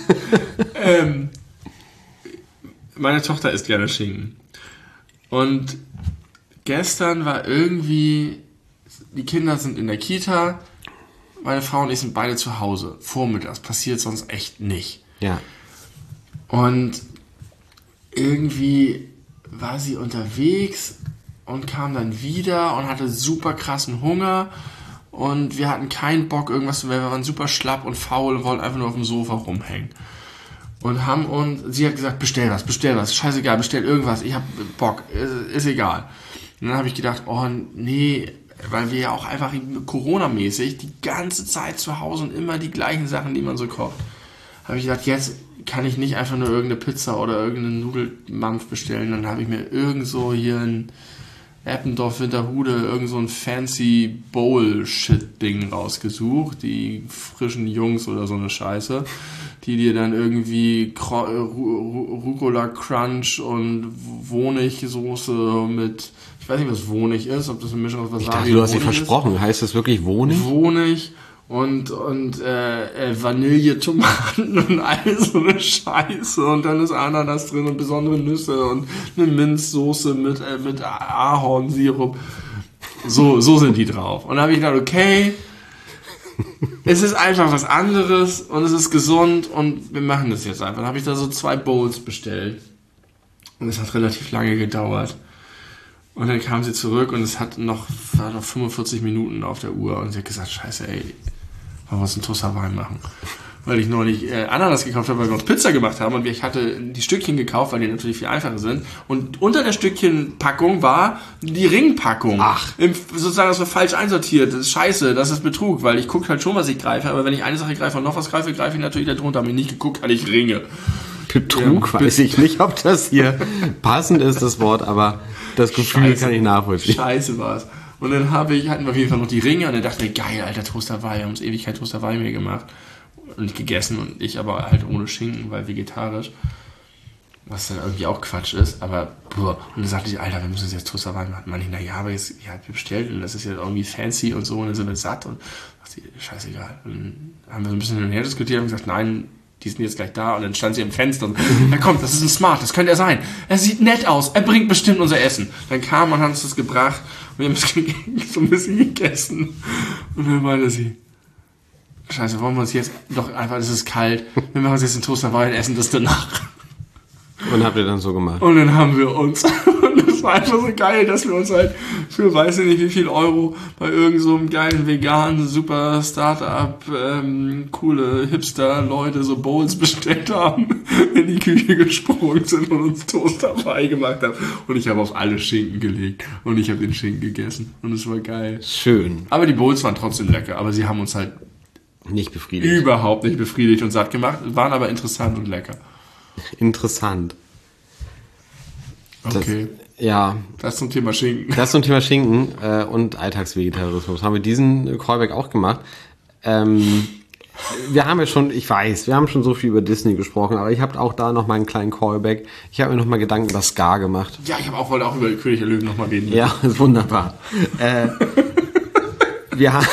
Meine Tochter isst gerne Schinken. Und gestern war irgendwie, die Kinder sind in der Kita, meine Frau und ich sind beide zu Hause. Vormittags, passiert sonst echt nicht. Ja. Und irgendwie war sie unterwegs und kam dann wieder und hatte super krassen Hunger. und wir hatten keinen Bock, irgendwas zu machen. Wir waren super schlapp und faul und wollten einfach nur auf dem Sofa rumhängen. Und sie hat gesagt, bestell was, scheißegal, bestell irgendwas, ich hab Bock, ist egal. Und dann habe ich gedacht, oh nee, weil wir ja auch einfach Corona-mäßig die ganze Zeit zu Hause und immer die gleichen Sachen, die man so kocht. Habe ich gedacht, jetzt kann ich nicht einfach nur irgendeine Pizza oder irgendeinen Nudelmampf bestellen. Dann habe ich mir irgend so hier in Eppendorf, Winterhude, irgend so ein fancy Bowl-Shit-Ding rausgesucht. Die frischen Jungs oder so eine Scheiße, die dir dann irgendwie Rucola Crunch und Honigsoße mit, ich weiß nicht, was Honig ist, ob das eine Mischung aus Wasabi und Honig. Du hast sie versprochen, heißt das wirklich Honig? Honig und Vanilletomaten und all so eine Scheiße und dann ist Ananas drin und besondere Nüsse und eine Minzsoße mit Ahornsirup. So sind die drauf. Und dann habe ich gedacht, okay, es ist einfach was anderes und es ist gesund und wir machen das jetzt einfach. Dann habe ich da so 2 Bowls bestellt und es hat relativ lange gedauert. Und dann kam sie zurück und es war noch 45 Minuten auf der Uhr und sie hat gesagt, scheiße, ey, wollen wir uns einen Toast Hawaii machen? Weil ich neulich Ananas gekauft habe, weil wir uns Pizza gemacht haben und ich hatte die Stückchen gekauft, weil die natürlich viel einfacher sind. Und unter der Stückchenpackung war die Ringpackung. Ach. Sozusagen, das war falsch einsortiert. Das ist scheiße, das ist Betrug, weil ich gucke halt schon, was ich greife, aber wenn ich eine Sache greife und noch was greife, greife ich natürlich da drunter. Habe ich nicht geguckt, hatte ich Ringe. Betrug, weiß ich nicht, ob das hier passend ist, das Wort, aber das Gefühl kann ich nachvollziehen. Scheiße war's. Und dann hatten wir auf jeden Fall noch die Ringe und dann dachte ich, geil, alter, Toast Hawaii, wir haben uns ewig kein Toast Hawaii mehr gemacht und gegessen und ich aber halt ohne Schinken, weil vegetarisch, was dann irgendwie auch Quatsch ist, aber boah. Und dann sagte ich, alter, wir müssen uns jetzt Toast Hawaii machen. Man, naja, aber jetzt, ja, wir bestellt und das ist ja irgendwie fancy und so und dann sind wir satt und dachte ich, scheißegal. Und dann haben wir so ein bisschen hin und her diskutiert und gesagt, nein, die sind jetzt gleich da und dann stand sie im Fenster und na komm, das ist ein Smart, das könnte er sein. Er sieht nett aus, er bringt bestimmt unser Essen. Dann kam und hat uns das gebracht und wir haben es so ein bisschen gegessen. Und dann meinte sie, scheiße, wollen wir uns jetzt doch einfach, es ist kalt, wir machen uns jetzt den Toast Hawaii und essen das danach. Und habt ihr dann so gemacht? Und dann haben wir uns, und das war einfach so geil, dass wir uns halt für weiß ich nicht wie viel Euro bei irgend so einem geilen veganen, super Startup, coole Hipster-Leute so Bowls bestellt haben, in die Küche gesprungen sind und uns Toast dabei gemacht haben. Und ich habe auf alle Schinken gelegt und ich habe den Schinken gegessen und es war geil. Schön. Aber die Bowls waren trotzdem lecker, aber sie haben uns halt nicht befriedigt. Überhaupt nicht befriedigt und satt gemacht, waren aber interessant und lecker. Interessant. Okay. Ja. Das zum Thema Schinken. Das zum Thema Schinken und Alltagsvegetarismus. Haben wir diesen Callback auch gemacht. Wir haben ja schon, ich weiß, wir haben schon so viel über Disney gesprochen, aber ich habe auch da noch mal einen kleinen Callback. Ich habe mir noch mal Gedanken über Scar gemacht. Ja, wollte auch über König der Löwen noch mal reden. Ja, ist wunderbar. Wir haben...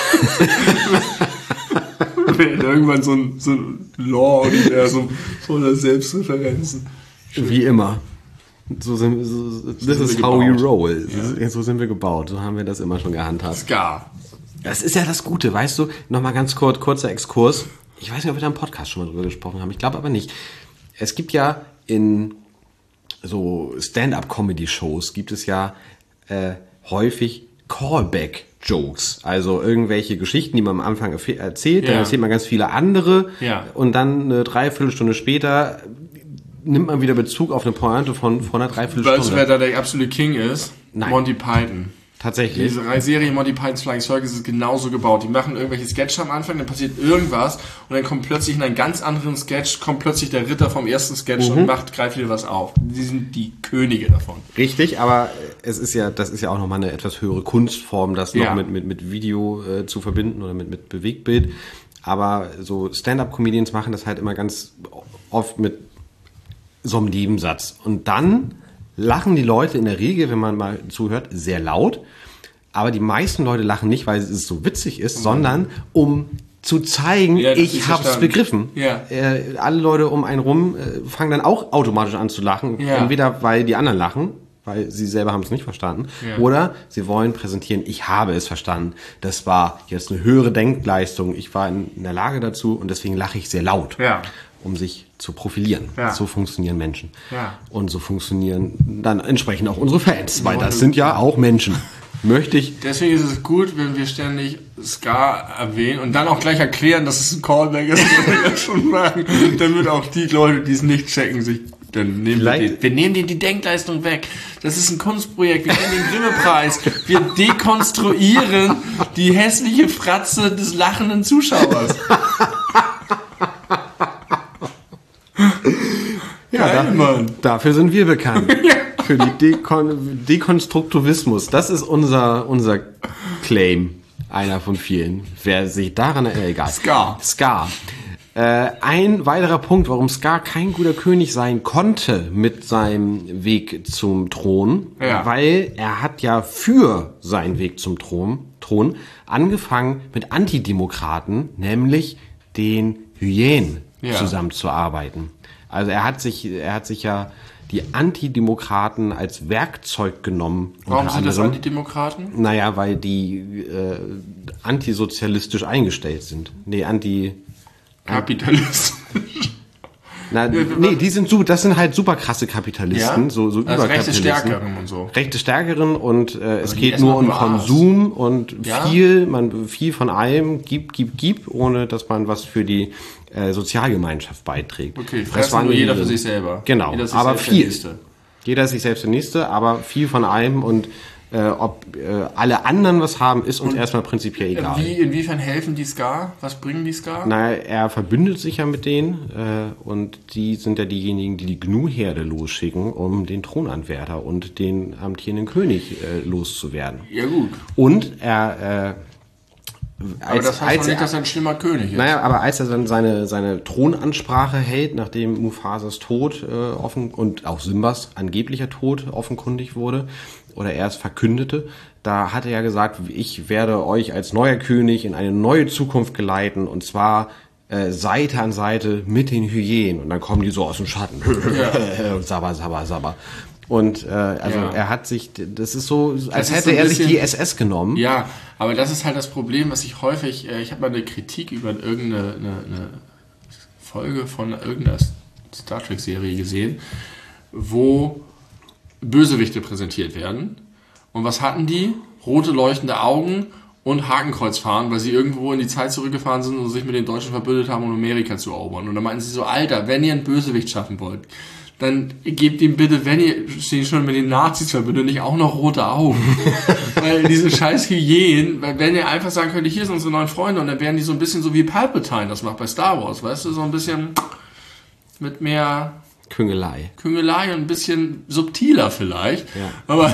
Irgendwann so ein Lore-Universum voller Selbstreferenzen. Wie immer. This is how we roll. Ja. So sind wir gebaut. So haben wir das immer schon gehandhabt. Scar. Das ist ja das Gute, weißt du? Nochmal ganz kurzer Exkurs. Ich weiß nicht, ob wir da im Podcast schon mal drüber gesprochen haben. Ich glaube aber nicht. Es gibt ja in so Stand-up-Comedy-Shows gibt es ja häufig Callback-Jokes. Also irgendwelche Geschichten, die man am Anfang erzählt. Dann erzählt man ganz viele andere. Ja. Und dann eine Dreiviertelstunde später nimmt man wieder Bezug auf eine Pointe von einer Dreiviertelstunde. Weißt du, wer da der absolute King ist? Nein. Monty Python. Tatsächlich. Diese Serie Monty Python's Flying Circus ist genauso gebaut. Die machen irgendwelche Sketche am Anfang, dann passiert irgendwas und dann kommt plötzlich in einen ganz anderen Sketch, kommt plötzlich der Ritter vom ersten Sketch und greift wieder was auf. Die sind die Könige davon. Richtig, aber das ist ja auch nochmal eine etwas höhere Kunstform, das noch mit Video zu verbinden oder mit Bewegtbild. Aber so Stand-up-Comedians machen das halt immer ganz oft mit so einem Nebensatz. Und dann lachen die Leute in der Regel, wenn man mal zuhört, sehr laut. Aber die meisten Leute lachen nicht, weil es so witzig ist, sondern um zu zeigen, ich hab's begriffen. Ja. Alle Leute um einen rum fangen dann auch automatisch an zu lachen. Ja. Entweder weil die anderen lachen, weil sie selber haben es nicht verstanden. Ja. Oder sie wollen präsentieren, ich habe es verstanden. Das war jetzt eine höhere Denkleistung. Ich war in der Lage dazu und deswegen lache ich sehr laut. Ja. Um sich zu profilieren. Ja. So funktionieren Menschen. Ja. Und so funktionieren dann entsprechend auch unsere Fans, weil das sind ja auch Menschen. möchte ich... Deswegen ist es gut, wenn wir ständig Scar erwähnen und dann auch gleich erklären, dass es ein Callback ist, was wir das schon machen, damit auch die Leute, die es nicht checken, sich... Dann nehmen wir nehmen denen die Denkleistung weg. Das ist ein Kunstprojekt. Wir nehmen den Grimme-Preis. Wir dekonstruieren die hässliche Fratze des lachenden Zuschauers. Ja, dafür sind wir bekannt. Für die Dekonstruktivismus. Das ist unser Claim. Einer von vielen. Wer sich daran egal. Scar. Ein weiterer Punkt, warum Scar kein guter König sein konnte mit seinem Weg zum Thron, weil er hat ja für seinen Weg zum Thron angefangen mit Antidemokraten, nämlich den Hyänen, zusammenzuarbeiten. Also er hat sich ja die Antidemokraten als Werkzeug genommen. Warum sind das Antidemokraten? Naja, weil die antisozialistisch eingestellt sind. Kapitalistisch. Das sind halt super krasse Kapitalisten, so also Überkapitalisten. Rechte Stärkeren und so. Rechte Stärkeren und es geht nur um Konsum und viel von allem, gib, ohne dass man was für die Sozialgemeinschaft beiträgt. Okay, fressen nur jeder für sich selber. Genau, aber viel. Jeder ist sich selbst der Nächste, aber viel von allem und ob alle anderen was haben, ist uns erstmal prinzipiell egal. Inwiefern helfen die Scar? Was bringen die Scar? Naja, er verbündet sich ja mit denen und die sind ja diejenigen, die die Gnu-Herde losschicken, um den Thronanwärter und den amtierenden König loszuwerden. Ja gut. Und er... aber das heißt doch nicht, dass er ein schlimmer König ist. Naja, aber als er dann seine Thronansprache hält, nachdem Mufasas Tod offen und auch Simbas angeblicher Tod offenkundig wurde, oder er es verkündete, da hat er ja gesagt, ich werde euch als neuer König in eine neue Zukunft geleiten und zwar Seite an Seite mit den Hyänen. Und dann kommen die so aus dem Schatten. Sabber, sabber, sabber. Und er hat sich, das ist so, als hätte er sich die SS genommen. Ja, aber das ist halt das Problem, was ich häufig, ich habe mal eine Kritik über eine Folge von irgendeiner Star Trek Serie gesehen, wo Bösewichte präsentiert werden. Und was hatten die? Rote leuchtende Augen und Hakenkreuz fahren, weil sie irgendwo in die Zeit zurückgefahren sind und sich mit den Deutschen verbündet haben, um Amerika zu erobern. Und dann meinten sie so, Alter, wenn ihr einen Bösewicht schaffen wollt, dann gebt ihm bitte, wenn ihr schon mit den Nazis verbündet, nicht auch noch rote Augen. Weil diese scheiß Hyänen, wenn ihr einfach sagen könnt, hier sind unsere neuen Freunde, und dann wären die so ein bisschen so wie Palpatine das macht bei Star Wars, weißt du, so ein bisschen mit mehr Küngelei und ein bisschen subtiler vielleicht. Ja. Aber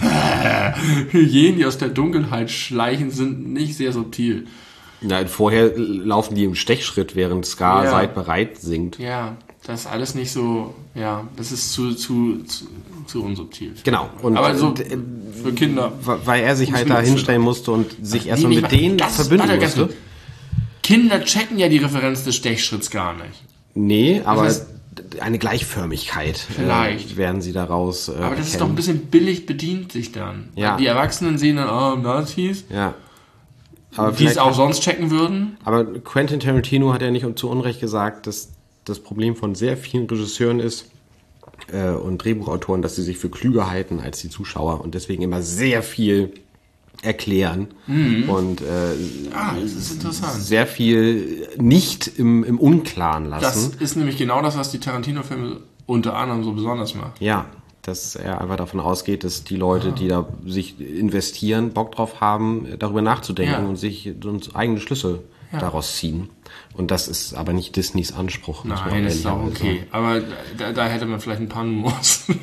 Hyänen, die aus der Dunkelheit schleichen, sind nicht sehr subtil. Ja, vorher laufen die im Stechschritt, während Scar Seid bereit singt. Ja, das ist alles nicht so, das ist zu unsubtil. Genau. Und aber so für Kinder. Weil er sich halt da hinstellen musste und sich erstmal mit denen verbünden musste. Kinder checken ja die Referenz des Stechschritts gar nicht. Nee, aber eine Gleichförmigkeit vielleicht werden sie daraus aber das erkennen. Ist doch ein bisschen billig bedient sich dann. Ja. Die Erwachsenen sehen dann, Nazis. Ja. Aber die es auch sonst checken würden. Aber Quentin Tarantino hat ja nicht zu Unrecht gesagt, dass das Problem von sehr vielen Regisseuren ist und Drehbuchautoren, dass sie sich für klüger halten als die Zuschauer und deswegen immer sehr viel erklären und das ist interessant. Sehr viel nicht im Unklaren lassen. Das ist nämlich genau das, was die Tarantino-Filme unter anderem so besonders macht. Ja, dass er einfach davon ausgeht, dass die Leute, die da sich investieren, Bock drauf haben, darüber nachzudenken und sich eigene Schlüsse daraus ziehen. Und das ist aber nicht Disneys Anspruch. Nein, das ist auch okay. Aber da hätte man vielleicht ein paar Nuancen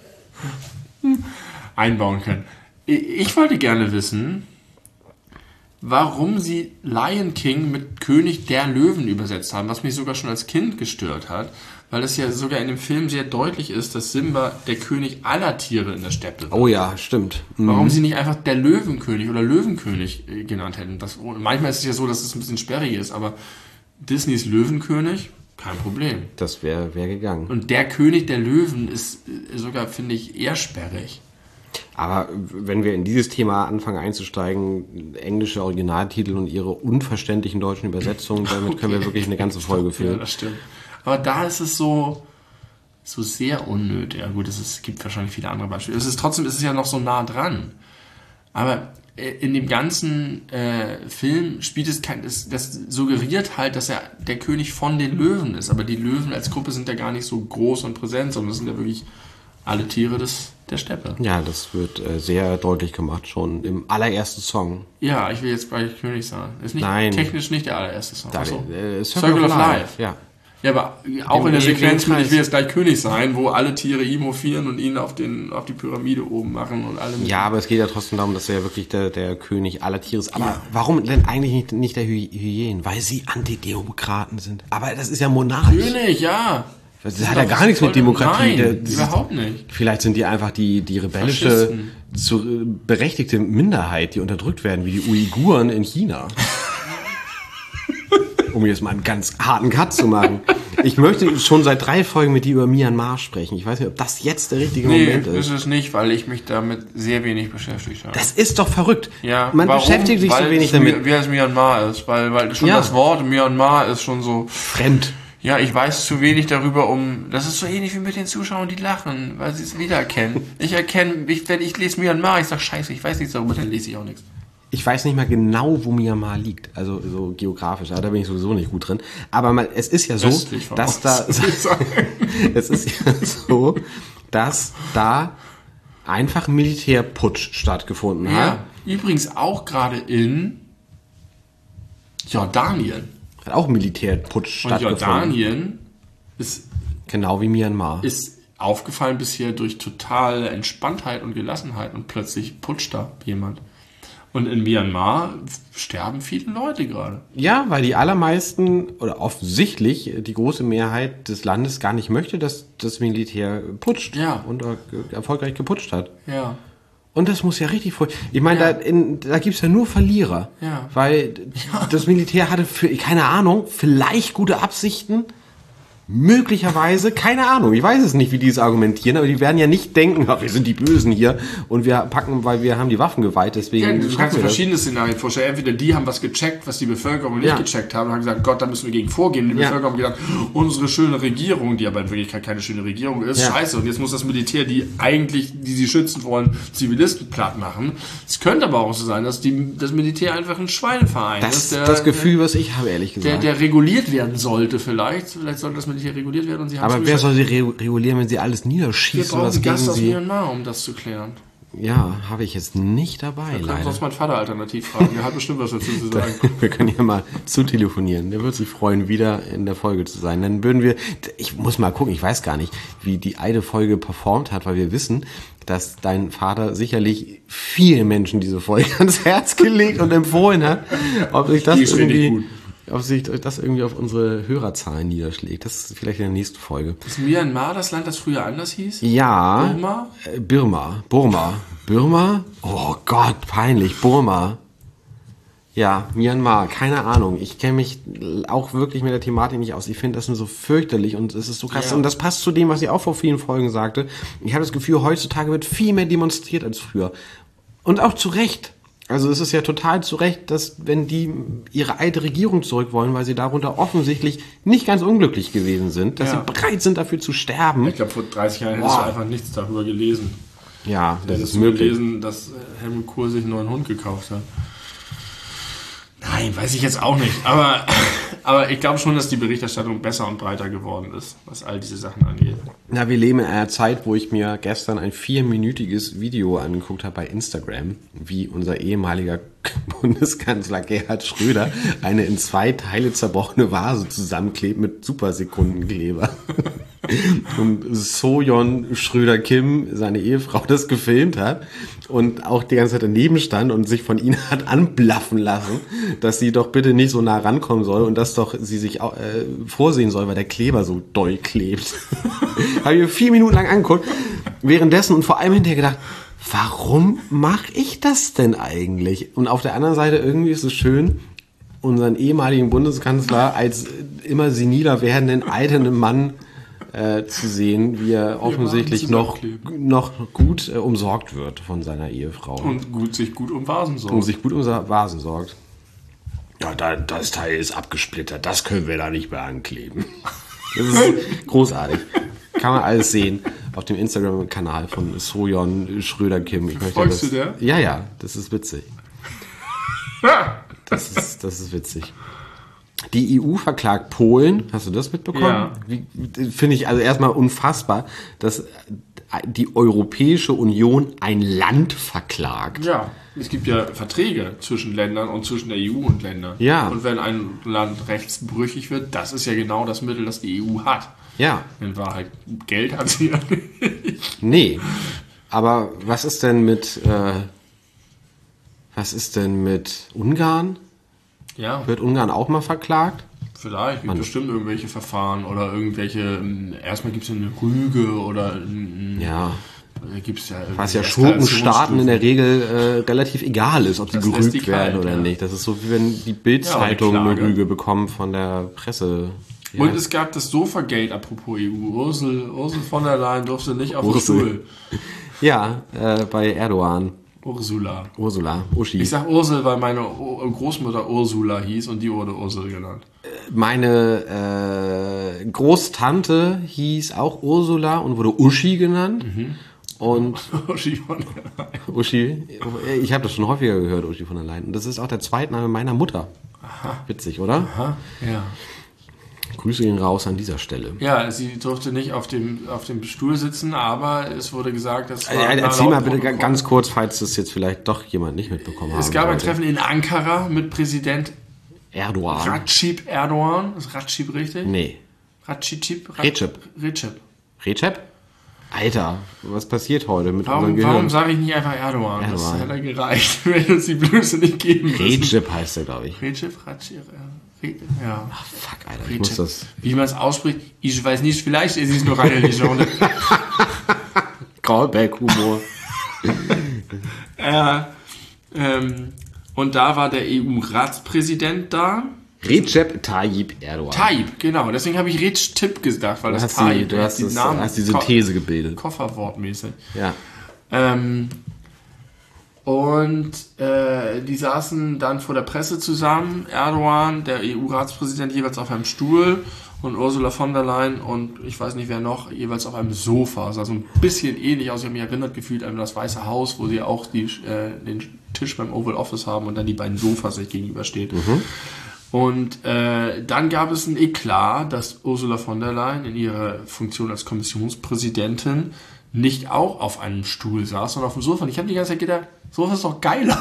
einbauen können. Ich wollte gerne wissen, warum sie Lion King mit König der Löwen übersetzt haben, was mich sogar schon als Kind gestört hat, weil es ja sogar in dem Film sehr deutlich ist, dass Simba der König aller Tiere in der Steppe ist. Oh ja, stimmt. Warum sie nicht einfach der Löwenkönig oder Löwenkönig genannt hätten. Manchmal ist es ja so, dass es ein bisschen sperrig ist, aber Disneys Löwenkönig, kein Problem. Das wäre gegangen. Und der König der Löwen ist sogar, finde ich, eher sperrig. Aber wenn wir in dieses Thema anfangen einzusteigen, englische Originaltitel und ihre unverständlichen deutschen Übersetzungen, damit können wir wirklich eine ganze Folge füllen. Ja, das stimmt. Aber da ist es so sehr unnötig. Ja gut, gibt wahrscheinlich viele andere Beispiele. Trotzdem ist es ja noch so nah dran. Aber in dem ganzen Film spielt das suggeriert halt, dass er der König von den Löwen ist. Aber die Löwen als Gruppe sind ja gar nicht so groß und präsent, sondern das sind ja wirklich alle Tiere der Steppe. Ja, das wird sehr deutlich gemacht, schon im allerersten Song. Ja, ich will jetzt bei König sein. Ist nicht technisch nicht der allererste Song. Circle of Life. Ja. Ja, aber auch in der Sequenz mit Ich will jetzt gleich König sein, wo alle Tiere ihm hofieren und ihn auf die Pyramide oben machen und alle. Ja, aber es geht ja trotzdem darum, dass er ja wirklich der König aller Tiere ist. Aber warum denn eigentlich nicht der Hyänen? Weil sie Antidemokraten sind. Aber das ist ja Monarch. König, ja. Das hat ja gar nichts mit Demokratie. Nein, überhaupt nicht. Vielleicht sind die einfach die rebellische, berechtigte Minderheit, die unterdrückt werden, wie die Uiguren in China. Um jetzt mal einen ganz harten Cut zu machen. Ich möchte schon seit 3 Folgen mit dir über Myanmar sprechen. Ich weiß nicht, ob das jetzt der richtige Moment ist. Nee, ist es nicht, weil ich mich damit sehr wenig beschäftigt habe. Das ist doch verrückt. Ja, man beschäftigt sich so wenig damit. Wie es Myanmar ist, weil schon das Wort Myanmar ist schon so fremd. Ja, ich weiß zu wenig darüber, das ist so ähnlich wie mit den Zuschauern, die lachen, weil sie es wiedererkennen. Wenn ich lese Myanmar, ich sag scheiße, ich weiß nichts darüber, dann lese ich auch nichts. Ich weiß nicht mal genau, wo Myanmar liegt, also so geografisch, da bin ich sowieso nicht gut drin. Aber es ist ja so, dass da einfach ein Militärputsch stattgefunden hat. Übrigens auch gerade in Jordanien. Hat auch ein Militärputsch stattgefunden. Und Jordanien ist genau wie Myanmar. Ist aufgefallen bisher durch totale Entspanntheit und Gelassenheit und plötzlich putscht da jemand. Und in Myanmar sterben viele Leute gerade. Ja, weil die allermeisten oder offensichtlich die große Mehrheit des Landes gar nicht möchte, dass das Militär putscht und erfolgreich geputscht hat. Ja. Und das muss ja richtig Ich meine, da gibt's ja nur Verlierer. Ja. Weil das Militär hatte keine Ahnung, vielleicht gute Absichten. Möglicherweise, keine Ahnung, ich weiß es nicht, wie die es argumentieren, aber die werden ja nicht denken, wir sind die Bösen hier und wir packen, weil wir haben die Waffen geweiht, deswegen... Ja, du kannst verschiedene Szenarien vorstellen. Entweder die haben was gecheckt, was die Bevölkerung nicht gecheckt haben und haben gesagt, Gott, da müssen wir gegen vorgehen. Und die Bevölkerung hat gedacht, unsere schöne Regierung, die aber in Wirklichkeit keine schöne Regierung ist, scheiße. Und jetzt muss das Militär, die sie schützen wollen, Zivilisten platt machen. Es könnte aber auch so sein, dass das Militär einfach ein Schweineverein ist. Das Gefühl, was ich habe, ehrlich gesagt. Der reguliert werden sollte vielleicht. Vielleicht sollte das Militär reguliert werden und sie haben. Aber wer soll sie regulieren, wenn sie alles niederschießen? Wir brauchen Gast aus Myanmar, um das zu klären. Ja, habe ich jetzt nicht dabei. Da kann sonst mein Vater alternativ fragen. Der hat bestimmt was dazu zu sagen. Wir können ja mal zutelefonieren. Der wird sich freuen, wieder in der Folge zu sein. Dann ich muss mal gucken, ich weiß gar nicht, wie die eine Folge performt hat, weil wir wissen, dass dein Vater sicherlich vielen Menschen diese Folge ans Herz gelegt und empfohlen hat. Ob sich das irgendwie auf unsere Hörerzahlen niederschlägt. Das ist vielleicht in der nächsten Folge. Ist Myanmar das Land, das früher anders hieß? Ja. Burma? Oh Gott, peinlich. Burma. Ja, Myanmar, keine Ahnung. Ich kenne mich auch wirklich mit der Thematik nicht aus. Ich finde das nur so fürchterlich und es ist so krass. Ja. Und das passt zu dem, was ich auch vor vielen Folgen sagte. Ich habe das Gefühl, heutzutage wird viel mehr demonstriert als früher. Und auch zu Recht. Also es ist ja total zu Recht, dass wenn die ihre alte Regierung zurück wollen, weil sie darunter offensichtlich nicht ganz unglücklich gewesen sind, dass sie bereit sind, dafür zu sterben. Ich glaube, vor 30 Jahren hättest du einfach nichts darüber gelesen. Ja, das ist möglich. Gelesen, dass Helmut Kohl sich einen neuen Hund gekauft hat. Nein, weiß ich jetzt auch nicht. Aber ich glaube schon, dass die Berichterstattung besser und breiter geworden ist, was all diese Sachen angeht. Na, wir leben in einer Zeit, wo ich mir gestern ein 4-minütiges Video angeguckt habe bei Instagram, wie unser ehemaliger Bundeskanzler Gerhard Schröder eine in 2 Teile zerbrochene Vase zusammenklebt mit Supersekundenkleber. Und Soyeon Schröder Kim, seine Ehefrau, das gefilmt hat und auch die ganze Zeit daneben stand und sich von ihnen hat anblaffen lassen, dass sie doch bitte nicht so nah rankommen soll und dass doch sie sich vorsehen soll, weil der Kleber so doll klebt. Habe ich mir 4 Minuten lang angeguckt, währenddessen und vor allem hinterher gedacht, warum mache ich das denn eigentlich? Und auf der anderen Seite irgendwie ist es schön, unseren ehemaligen Bundeskanzler als immer seniler werdenden alternden Mann zu sehen, wie er offensichtlich noch gut umsorgt wird von seiner Ehefrau. Und sich gut um Vasen sorgt. Und sich gut um Vasen sorgt. Ja, das Teil ist abgesplittert, das können wir da nicht mehr ankleben. Das ist großartig. Kann man alles sehen. auf dem Instagram-Kanal von Sojon Schröder-Kim. Folgst du der? Ja, das ist witzig. Das ist witzig. Die EU verklagt Polen. Hast du das mitbekommen? Ja. Finde ich also erstmal unfassbar, dass die Europäische Union ein Land verklagt. Ja, es gibt ja Verträge zwischen Ländern und zwischen der EU und Ländern. Ja. Und wenn ein Land rechtsbrüchig wird, das ist ja genau das Mittel, das die EU hat. Ja. In Wahrheit, Geld hat sie ja nicht. Nee. Aber was ist denn mit Ungarn? Ja. Wird Ungarn auch mal verklagt? Vielleicht, gibt bestimmt irgendwelche Verfahren oder irgendwelche, erstmal gibt es eine Rüge oder gibt's ja was ja Schurkenstaaten in der Regel relativ egal ist, ob sie gerügt werden oder nicht. Das ist so, wie wenn die Bild-Zeitung eine Rüge bekommt von der Presse. Ja. Und es gab das Sofa-Gate, apropos EU. Ursel von der Leyen durfte nicht auf den Stuhl. Ja, bei Erdogan. Ursula, Uschi. Ich sag Ursel, weil meine Großmutter Ursula hieß und die wurde Ursel genannt. Meine Großtante hieß auch Ursula und wurde Uschi genannt. Mhm. Und Uschi von der Leyen. Uschi, ich habe das schon häufiger gehört, Uschi von der Leyen. Und das ist auch der Zweitname meiner Mutter. Aha. Witzig, oder? Aha, ja. Grüße ihn raus an dieser Stelle. Ja, sie durfte nicht auf dem Stuhl sitzen, aber es wurde gesagt, dass... Erzähl mal bitte ganz kurz, falls das jetzt vielleicht doch jemand nicht mitbekommen hat. Es gab ein Treffen in Ankara mit Präsident Erdogan. Recep Erdogan. Ist Recep richtig? Nee. Recep? Alter, was passiert heute mit unserem Gehirn? Warum sage ich nicht einfach Erdogan? Das hätte gereicht, wenn uns die Blöße nicht geben müssen. Recep heißt er, glaube ich. Recep. Ja. Ach, fuck, Alter, ich muss das... Wie man es ausspricht, ich weiß nicht, vielleicht ist es noch eine Legende. Callback-Humor. Und da war der EU-Ratspräsident da. Recep Tayyip Erdogan. Tayyip, genau. Deswegen habe ich Recep gesagt, weil das Tayyip... Du hast die Synthese gebildet. Kofferwortmäßig. Ja. Und die saßen dann vor der Presse zusammen, Erdogan, der EU-Ratspräsident, jeweils auf einem Stuhl und Ursula von der Leyen und ich weiß nicht wer noch, jeweils auf einem Sofa. Sah so ein bisschen ähnlich aus, ich habe mich erinnert gefühlt an das Weiße Haus, wo sie auch den Tisch beim Oval Office haben und dann die beiden Sofas sich gegenüberstehen. Mhm. Und dann gab es ein Eklat, dass Ursula von der Leyen in ihrer Funktion als Kommissionspräsidentin nicht auch auf einem Stuhl saß, sondern auf dem Sofa. Und ich habe die ganze Zeit gedacht, Sofa ist doch geiler.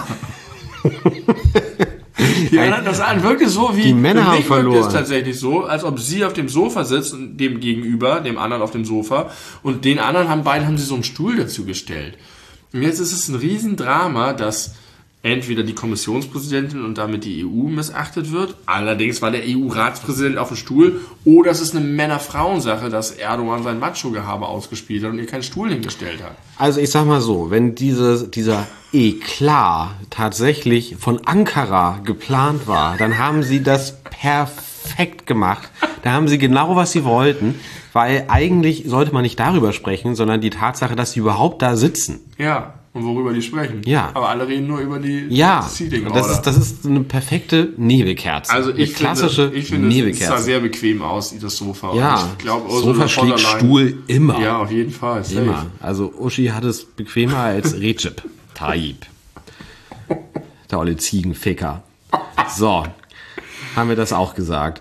Das wirkte so wie... Die Männer haben verloren. Es tatsächlich so, als ob sie auf dem Sofa sitzt und dem gegenüber, dem anderen auf dem Sofa, und den anderen haben sie so einen Stuhl dazu gestellt. Und jetzt ist es ein Riesendrama, dass entweder die Kommissionspräsidentin und damit die EU missachtet wird, allerdings war der EU-Ratspräsident auf dem Stuhl, oder es ist eine Männer-Frauen-Sache, dass Erdogan sein Macho-Gehabe ausgespielt hat und ihr keinen Stuhl hingestellt hat. Also ich sag mal so, wenn dieser Eklat tatsächlich von Ankara geplant war, dann haben sie das perfekt gemacht. Da haben sie genau, was sie wollten, weil eigentlich sollte man nicht darüber sprechen, sondern die Tatsache, dass sie überhaupt da sitzen. Ja. Und worüber die sprechen. Ja. Aber alle reden nur über die Seating Order. Das ist eine perfekte Nebelkerze. Also ich finde, Nebelkerze. Es sah sehr bequem aus, das Sofa. Ja, und ich glaube, Sofa schlägt Stuhl immer. Ja, auf jeden Fall. Safe. Immer. Also Uschi hat es bequemer als Recep Tayyip. Der olle Ziegenficker. So, haben wir das auch gesagt.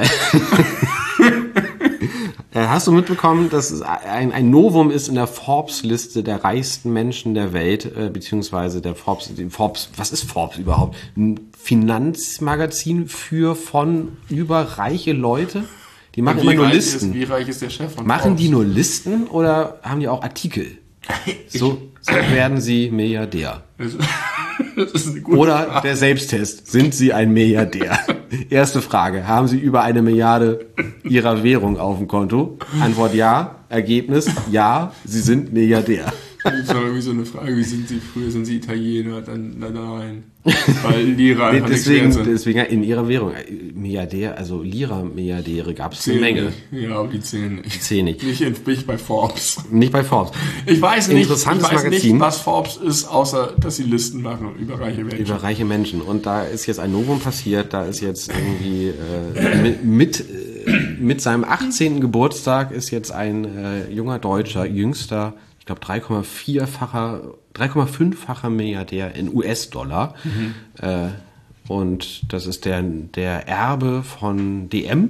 Hast du mitbekommen, dass es ein Novum ist in der Forbes-Liste der reichsten Menschen der Welt, beziehungsweise der Forbes, was ist Forbes überhaupt? Ein Finanzmagazin von über reiche Leute? Die machen immer nur Listen. Wie reich ist der Chef von Machen Forbes? Die nur Listen oder haben die auch Artikel? So werden sie Milliardär. Das ist eine gute Oder Frage. Der Selbsttest. Sind Sie ein Milliardär? Erste Frage. Haben Sie über 1 Milliarde Ihrer Währung auf dem Konto? Antwort ja. Ergebnis ja. Sie sind Milliardär. Das ist irgendwie so eine Frage. Wie sind Sie früher? Sind Sie Italiener? Dann nein. Weil Lira einfach deswegen in Ihrer Währung. Milliardär, also Lira-Milliardäre gab es eine Menge. Ja, aber die zählen nicht. Die zählen nicht. Nicht bei Forbes. Nicht bei Forbes. Ich weiß nicht, Magazin, was Forbes ist, außer dass sie Listen machen über reiche Menschen. Über reiche Menschen. Und da ist jetzt ein Novum passiert. Da ist jetzt irgendwie mit seinem 18. Geburtstag ist jetzt ein junger Deutscher, jüngster, ich glaube 3,5-facher Milliardär in US-Dollar. Und das ist der Erbe von DM.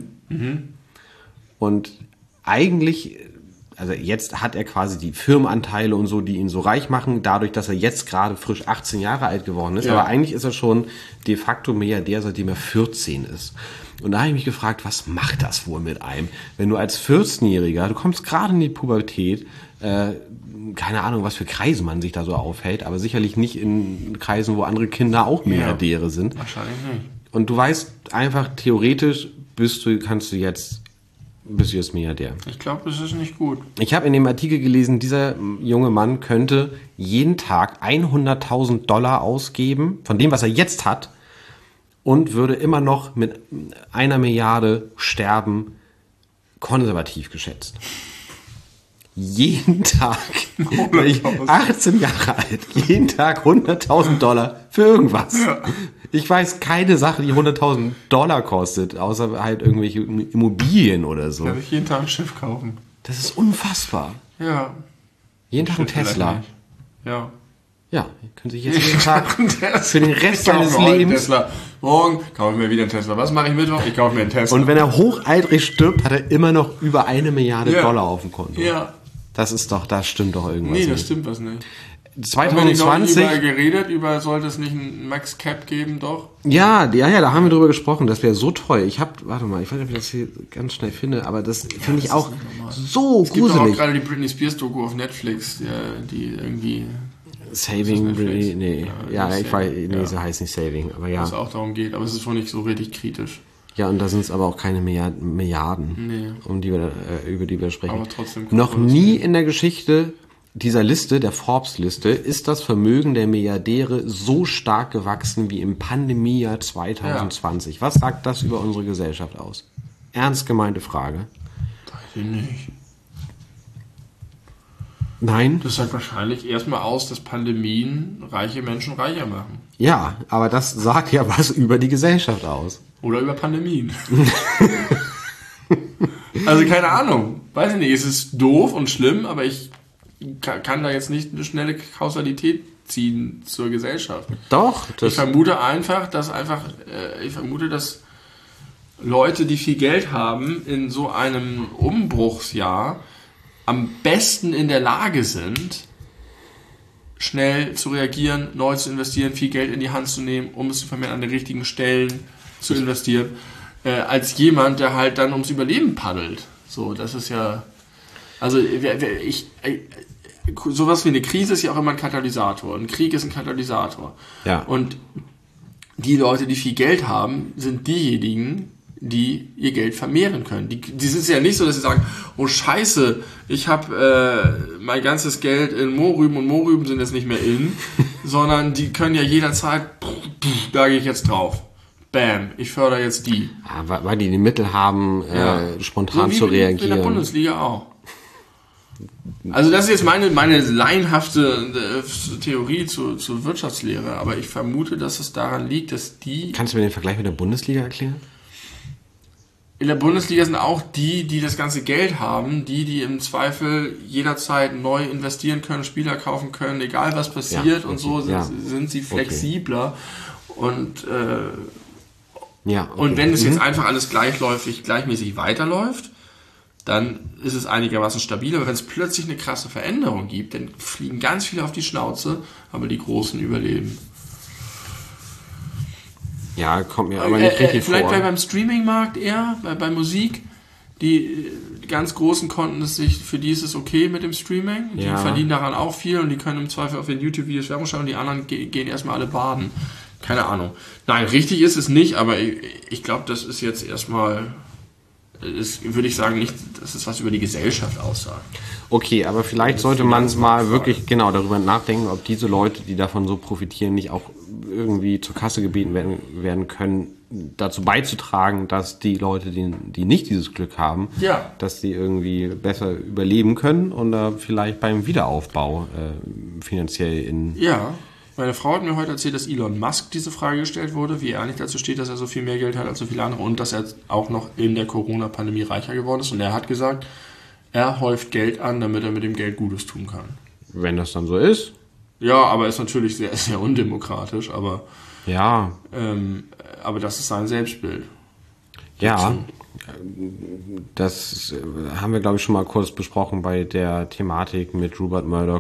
Und eigentlich, also jetzt hat er quasi die Firmenanteile und so, die ihn so reich machen, dadurch, dass er jetzt gerade frisch 18 Jahre alt geworden ist. Ja. Aber eigentlich ist er schon de facto Milliardär, seitdem er 14 ist. Und da habe ich mich gefragt, was macht das wohl mit einem? Wenn du als 14-Jähriger, du kommst gerade in die Pubertät, keine Ahnung, was für Kreise man sich da so aufhält, aber sicherlich nicht in Kreisen, wo andere Kinder auch Milliardäre sind. Wahrscheinlich nicht. Und du weißt einfach, theoretisch bist du jetzt Milliardär. Ich glaube, das ist nicht gut. Ich habe in dem Artikel gelesen, dieser junge Mann könnte jeden Tag $100.000 ausgeben, von dem, was er jetzt hat, und würde immer noch mit 1 Milliarde sterben, konservativ geschätzt. Jeden Tag, 18 Jahre alt, jeden Tag $100.000 für irgendwas. Ja. Ich weiß keine Sache, die $100.000 kostet, außer halt irgendwelche Immobilien oder so. Kann ich jeden Tag ein Schiff kaufen. Das ist unfassbar. Ja. Jeden Tag ein Tesla. Ja. Ja, können Sie jetzt jeden Tag für den Rest seines Lebens... Tesla. Morgen kaufe ich mir wieder einen Tesla. Was mache ich Mittwoch? Ich kaufe mir einen Tesla. Und wenn er hochaltrig stirbt, hat er immer noch über 1 Milliarde Dollar auf dem Konto. Ja. Das stimmt doch irgendwas nicht. Nee, das stimmt was nicht. 2020... Haben wir geredet, sollte es nicht einen Max Cap geben, doch? Ja, da haben wir drüber gesprochen, das wäre so toll. Ich weiß nicht, ob ich das hier ganz schnell finde, aber das finde ich auch so gruselig. Es gibt auch gerade die Britney Spears Doku auf Netflix, die irgendwie... Saving Britney, nee. Ja, ich weiß, nee, so heißt nicht Saving, aber ja. Wo es auch darum geht, aber es ist wohl nicht so richtig kritisch. Ja, und da sind es aber auch keine Milliarden, über die wir sprechen. Aber trotzdem. Noch nie in der Geschichte dieser Liste, der Forbes-Liste, ist das Vermögen der Milliardäre so stark gewachsen wie im Pandemiejahr 2020. Ja. Was sagt das über unsere Gesellschaft aus? Ernst gemeinte Frage. Weiß ich nicht. Nein. Das sagt wahrscheinlich erstmal aus, dass Pandemien reiche Menschen reicher machen. Ja, aber das sagt ja was über die Gesellschaft aus. Oder über Pandemien. Also keine Ahnung. Weiß ich nicht, es ist doof und schlimm, aber ich kann da jetzt nicht eine schnelle Kausalität ziehen zur Gesellschaft. Doch. Ich vermute einfach, dass Leute, die viel Geld haben, in so einem Umbruchsjahr am besten in der Lage sind, schnell zu reagieren, neu zu investieren, viel Geld in die Hand zu nehmen, um es zu vermehren, an den richtigen Stellen zu investieren, als jemand, der halt dann ums Überleben paddelt. So, das ist ja... Also sowas wie eine Krise ist ja auch immer ein Katalysator. Ein Krieg ist ein Katalysator. Ja. Und die Leute, die viel Geld haben, sind diejenigen, die ihr Geld vermehren können. Die sind es ja nicht so, dass sie sagen, oh Scheiße, ich habe mein ganzes Geld in Mohrrüben und Mohrrüben sind jetzt nicht mehr in, sondern die können ja jederzeit, da gehe ich jetzt drauf. Bam, ich fördere jetzt die. Ja, weil die Mittel haben, spontan so zu reagieren. In der Bundesliga auch. Also das ist jetzt meine laienhafte Theorie zur Wirtschaftslehre, aber ich vermute, dass es daran liegt, dass die... Kannst du mir den Vergleich mit der Bundesliga erklären? In der Bundesliga sind auch die das ganze Geld haben, die im Zweifel jederzeit neu investieren können, Spieler kaufen können, egal was passiert, und so sind sie flexibler. Und und wenn es jetzt einfach alles gleichmäßig weiterläuft, dann ist es einigermaßen stabil. Aber wenn es plötzlich eine krasse Veränderung gibt, dann fliegen ganz viele auf die Schnauze, aber die Großen überleben. Ja, kommt mir aber nicht richtig vielleicht vor. Vielleicht beim Streaming-Markt eher, bei Musik. Die ganz Großen für die ist es okay mit dem Streaming. Die verdienen daran auch viel und die können im Zweifel auf den YouTube-Videos Werbung schauen und die anderen gehen erstmal alle baden. Keine Ahnung. Nein, richtig ist es nicht, aber ich glaube, das ist jetzt erstmal, würde ich sagen, nicht, dass es was über die Gesellschaft aussagt. Okay, aber vielleicht sollte man mal wirklich genau darüber nachdenken, ob diese Leute, die davon so profitieren, nicht auch irgendwie zur Kasse gebeten werden können, dazu beizutragen, dass die Leute, die nicht dieses Glück haben, dass die irgendwie besser überleben können und vielleicht beim Wiederaufbau finanziell Meine Frau hat mir heute erzählt, dass Elon Musk diese Frage gestellt wurde, wie er eigentlich dazu steht, dass er so viel mehr Geld hat als so viele andere und dass er auch noch in der Corona-Pandemie reicher geworden ist. Und er hat gesagt, er häuft Geld an, damit er mit dem Geld Gutes tun kann. Wenn das dann so ist. Ja, aber ist natürlich sehr, sehr undemokratisch, aber ja. Aber das ist sein Selbstbild. Ja, das haben wir, glaube ich, schon mal kurz besprochen bei der Thematik mit Rupert Murdoch,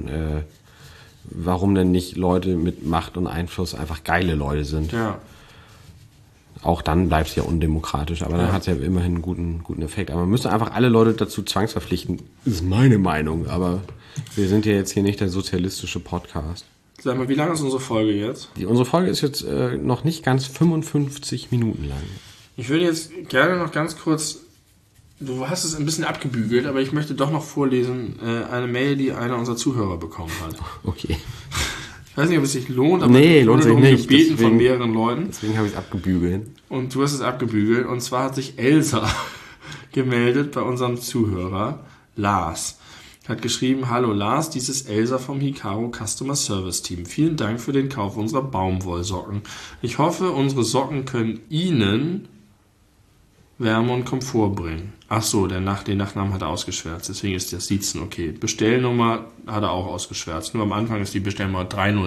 warum denn nicht Leute mit Macht und Einfluss einfach geile Leute sind. Ja. Auch dann bleibt es ja undemokratisch, aber dann hat es ja immerhin einen guten Effekt. Aber man müsste einfach alle Leute dazu zwangsverpflichten, ist meine Meinung, aber wir sind ja jetzt hier nicht der sozialistische Podcast. Sag mal, wie lange ist unsere Folge jetzt? Unsere Folge ist jetzt noch nicht ganz 55 Minuten lang. Ich würde jetzt gerne noch ganz kurz, du hast es ein bisschen abgebügelt, aber ich möchte doch noch vorlesen, eine Mail, die einer unserer Zuhörer bekommen hat. Okay. Ich weiß nicht, ob es sich lohnt, aber nee, lohnt sich nicht. Gebeten von mehreren Leuten. Deswegen habe ich es abgebügelt. Und du hast es abgebügelt. Und zwar hat sich Elsa gemeldet bei unserem Zuhörer, Lars. Hat geschrieben, hallo Lars, dies ist Elsa vom Hikaru Customer Service Team. Vielen Dank für den Kauf unserer Baumwollsocken. Ich hoffe, unsere Socken können Ihnen Wärme und Komfort bringen. Ach so, den Nachnamen hat er ausgeschwärzt, deswegen ist das Siezen okay. Bestellnummer hat er auch ausgeschwärzt. Nur am Anfang ist die Bestellnummer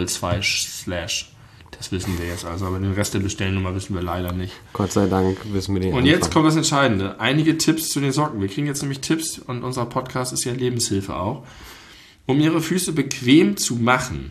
302/. Das wissen wir jetzt also, aber den Rest der Bestellnummer wissen wir leider nicht. Gott sei Dank wissen wir den. Und jetzt kommt das Entscheidende. Einige Tipps zu den Socken. Wir kriegen jetzt nämlich Tipps und unser Podcast ist ja Lebenshilfe auch. Um Ihre Füße bequem zu machen.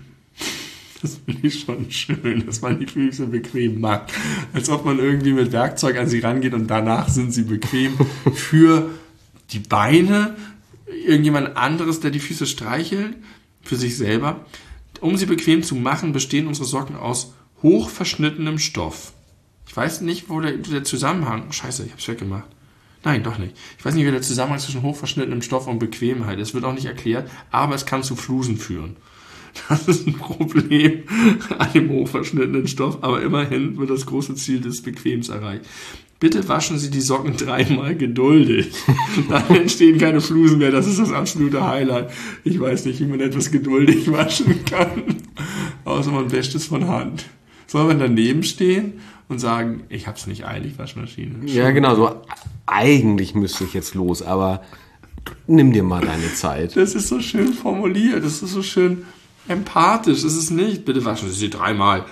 Das finde ich schon schön, dass man die Füße bequem macht. Als ob man irgendwie mit Werkzeug an sie rangeht und danach sind sie bequem für die Beine, irgendjemand anderes, der die Füße streichelt, für sich selber. Um sie bequem zu machen, bestehen unsere Socken aus hochverschnittenem Stoff. Ich weiß nicht, wo der Zusammenhang... Scheiße, ich hab's weggemacht. Nein, doch nicht. Ich weiß nicht, wie der Zusammenhang zwischen hochverschnittenem Stoff und Bequemheit ist. Es wird auch nicht erklärt, aber es kann zu Flusen führen. Das ist ein Problem an dem hochverschnittenen Stoff, aber immerhin wird das große Ziel des Bequems erreicht. Bitte waschen Sie die Socken 3-mal geduldig. Dann entstehen keine Flusen mehr. Das ist das absolute Highlight. Ich weiß nicht, wie man etwas geduldig waschen kann. Außer man wäscht es von Hand. Soll man daneben stehen und sagen, ich hab's nicht eilig, Waschmaschine? Ja, genau. So, eigentlich müsste ich jetzt los, aber nimm dir mal deine Zeit. Das ist so schön formuliert. Das ist so schön empathisch. Das ist nicht, bitte waschen Sie 3-mal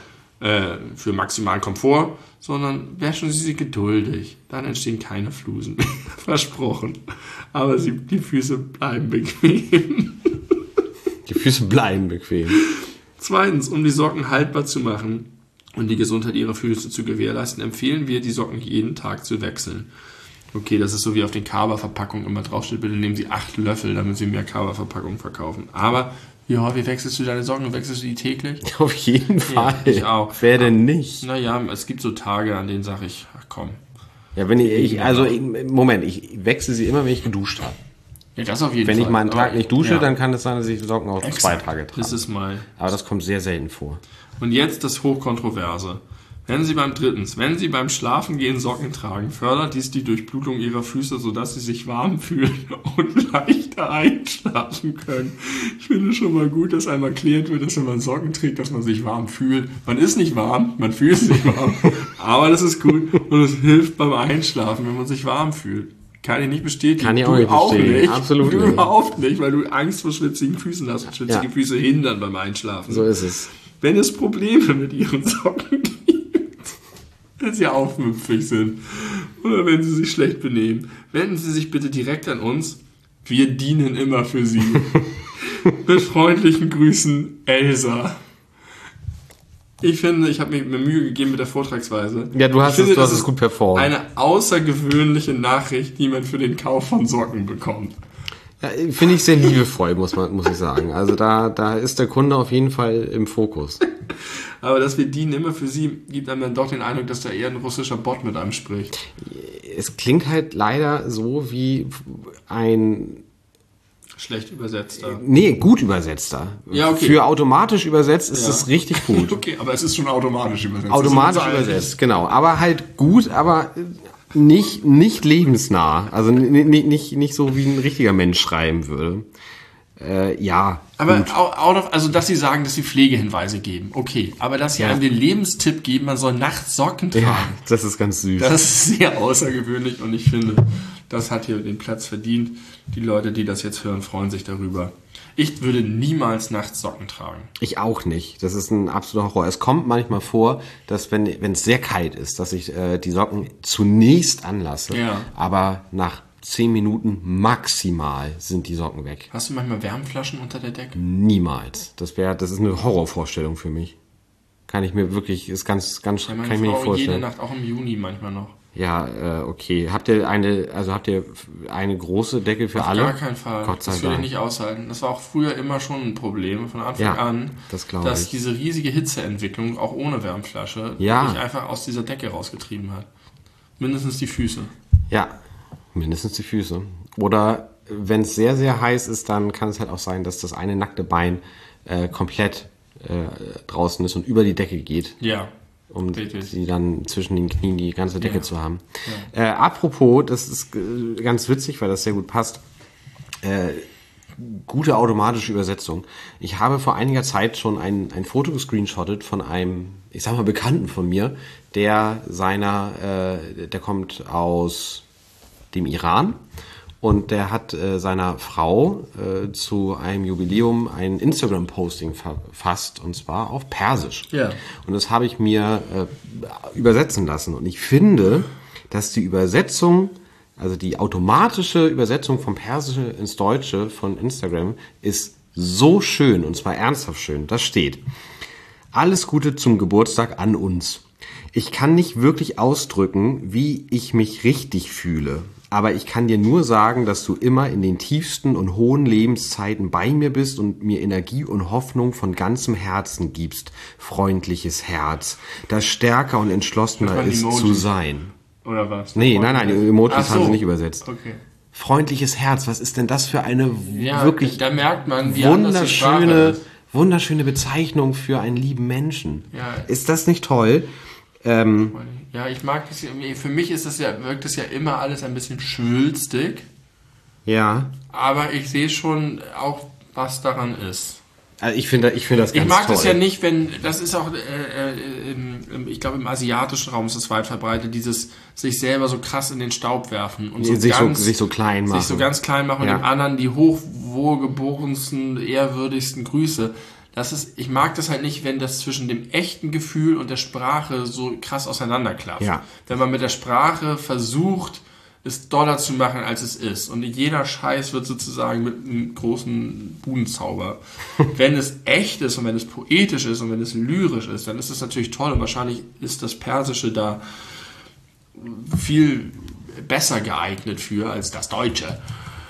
für maximalen Komfort, sondern waschen Sie sie geduldig. Dann entstehen keine Flusen. Versprochen. Aber die Füße bleiben bequem. Die Füße bleiben bequem. Zweitens, um die Socken haltbar zu machen und die Gesundheit Ihrer Füße zu gewährleisten, empfehlen wir, die Socken jeden Tag zu wechseln. Okay, das ist so wie auf den Kaba-Verpackungen immer draufsteht, bitte nehmen Sie 8 Löffel, damit Sie mehr Kaba-Verpackungen verkaufen. Aber ja, wie wechselst du deine Socken? Wechselst du die täglich? Auf jeden Fall. Ja, ich auch. Wer denn nicht? Naja, es gibt so Tage, an denen sage ich, ach komm. Ja, Moment, ich wechsle sie immer, wenn ich geduscht habe. Ja, das auf jeden Fall. Wenn ich mal einen Tag nicht dusche, dann kann es sein, dass ich die Socken auch 2 Tage trage. Das ist mal. Aber das kommt sehr selten vor. Und jetzt das Hochkontroverse. Wenn Sie beim Schlafengehen Socken tragen, fördert dies die Durchblutung Ihrer Füße, sodass Sie sich warm fühlen und leichter einschlafen können. Ich finde schon mal gut, dass einmal erklärt wird, dass wenn man Socken trägt, dass man sich warm fühlt. Man ist nicht warm, man fühlt sich warm, aber das ist gut und es hilft beim Einschlafen, wenn man sich warm fühlt. Kann ich nicht bestätigen. Kann ich auch nicht bestätigen. Absolut nicht. Überhaupt nicht, weil du Angst vor schwitzigen Füßen hast und schwitzige Füße hindern beim Einschlafen. So ist es. Wenn es Probleme mit Ihren Socken gibt, wenn sie aufmüpfig sind oder wenn sie sich schlecht benehmen, wenden Sie sich bitte direkt an uns. Wir dienen immer für Sie. Mit freundlichen Grüßen, Elsa. Ich finde, ich habe mir Mühe gegeben mit der Vortragsweise. Ja, du hast es gut performt. Eine außergewöhnliche Nachricht, die man für den Kauf von Socken bekommt. Ja, finde ich sehr liebevoll, muss ich sagen. Also da ist der Kunde auf jeden Fall im Fokus. Aber dass wir dienen immer für Sie, gibt einem dann doch den Eindruck, dass da eher ein russischer Bot mit einem spricht. Es klingt halt leider so wie ein... Schlecht übersetzter. Nee, gut übersetzter. Ja, okay. Für automatisch übersetzt ist das richtig gut. Okay, aber es ist schon automatisch übersetzt. Automatisch übersetzt, genau. Aber halt gut, aber nicht lebensnah. Also nicht so, wie ein richtiger Mensch schreiben würde. Ja. Aber also, dass sie sagen, dass sie Pflegehinweise geben, okay. Aber dass sie einem den Lebenstipp geben, man soll nachts Socken tragen. Ja, das ist ganz süß. Das ist sehr außergewöhnlich und ich finde, das hat hier den Platz verdient. Die Leute, die das jetzt hören, freuen sich darüber. Ich würde niemals nachts Socken tragen. Ich auch nicht. Das ist ein absoluter Horror. Es kommt manchmal vor, dass wenn es sehr kalt ist, dass ich die Socken zunächst anlasse, aber nach 10 Minuten maximal sind die Socken weg. Hast du manchmal Wärmflaschen unter der Decke? Niemals. Das ist eine Horrorvorstellung für mich. Kann ich mir wirklich, ist ganz, kann ich mir nicht vorstellen. Jede Nacht, auch im Juni manchmal noch. Ja, okay. Habt ihr eine große Decke für alle? Auf gar keinen Fall. Gott sei Dank. Das würde ich nicht aushalten. Das war auch früher immer schon ein Problem von Anfang an, dass diese riesige Hitzeentwicklung auch ohne Wärmflasche mich einfach aus dieser Decke rausgetrieben hat. Mindestens die Füße. Ja. Mindestens die Füße. Oder wenn es sehr, sehr heiß ist, dann kann es halt auch sein, dass das eine nackte Bein komplett draußen ist und über die Decke geht. Ja. Um sie dann zwischen den Knien die ganze Decke zu haben. Ja. Apropos, das ist ganz witzig, weil das sehr gut passt. Gute automatische Übersetzung. Ich habe vor einiger Zeit schon ein Foto gescreenshottet von einem, ich sag mal, Bekannten von mir, der kommt aus dem Iran und der hat seiner Frau zu einem Jubiläum ein Instagram-Posting verfasst und zwar auf Persisch. Ja. Und das habe ich mir übersetzen lassen und ich finde, dass die Übersetzung, also die automatische Übersetzung vom Persischen ins Deutsche von Instagram ist so schön und zwar ernsthaft schön. Das steht: Alles Gute zum Geburtstag an uns. Ich kann nicht wirklich ausdrücken, wie ich mich richtig fühle. Aber ich kann dir nur sagen, dass du immer in den tiefsten und hohen Lebenszeiten bei mir bist und mir Energie und Hoffnung von ganzem Herzen gibst. Freundliches Herz, das stärker und entschlossener ist zu sein. Oder was? Nee, nein, die Emojis haben sie nicht übersetzt. Okay. Freundliches Herz, was ist denn das für eine wirklich da merkt man, wie wunderschöne Bezeichnung für einen lieben Menschen. Ja. Ist das nicht toll? Ja, ich mag das ja. Für mich wirkt das ja immer alles ein bisschen schwülstig. Ja. Aber ich sehe schon auch, was daran ist. Also ich finde das ganz toll. Ich mag das ja nicht, wenn, das ist auch, ich glaube im asiatischen Raum ist das weit verbreitet, dieses sich selber so krass in den Staub werfen und sich so klein machen. Sich so ganz klein machen und dem anderen die hochwohlgeborensten, ehrwürdigsten Grüße. Ich mag das halt nicht, wenn das zwischen dem echten Gefühl und der Sprache so krass auseinanderklafft. Ja. Wenn man mit der Sprache versucht, es doller zu machen, als es ist. Und jeder Scheiß wird sozusagen mit einem großen Budenzauber. Wenn es echt ist und wenn es poetisch ist und wenn es lyrisch ist, dann ist es natürlich toll. Und wahrscheinlich ist das Persische da viel besser geeignet für als das Deutsche.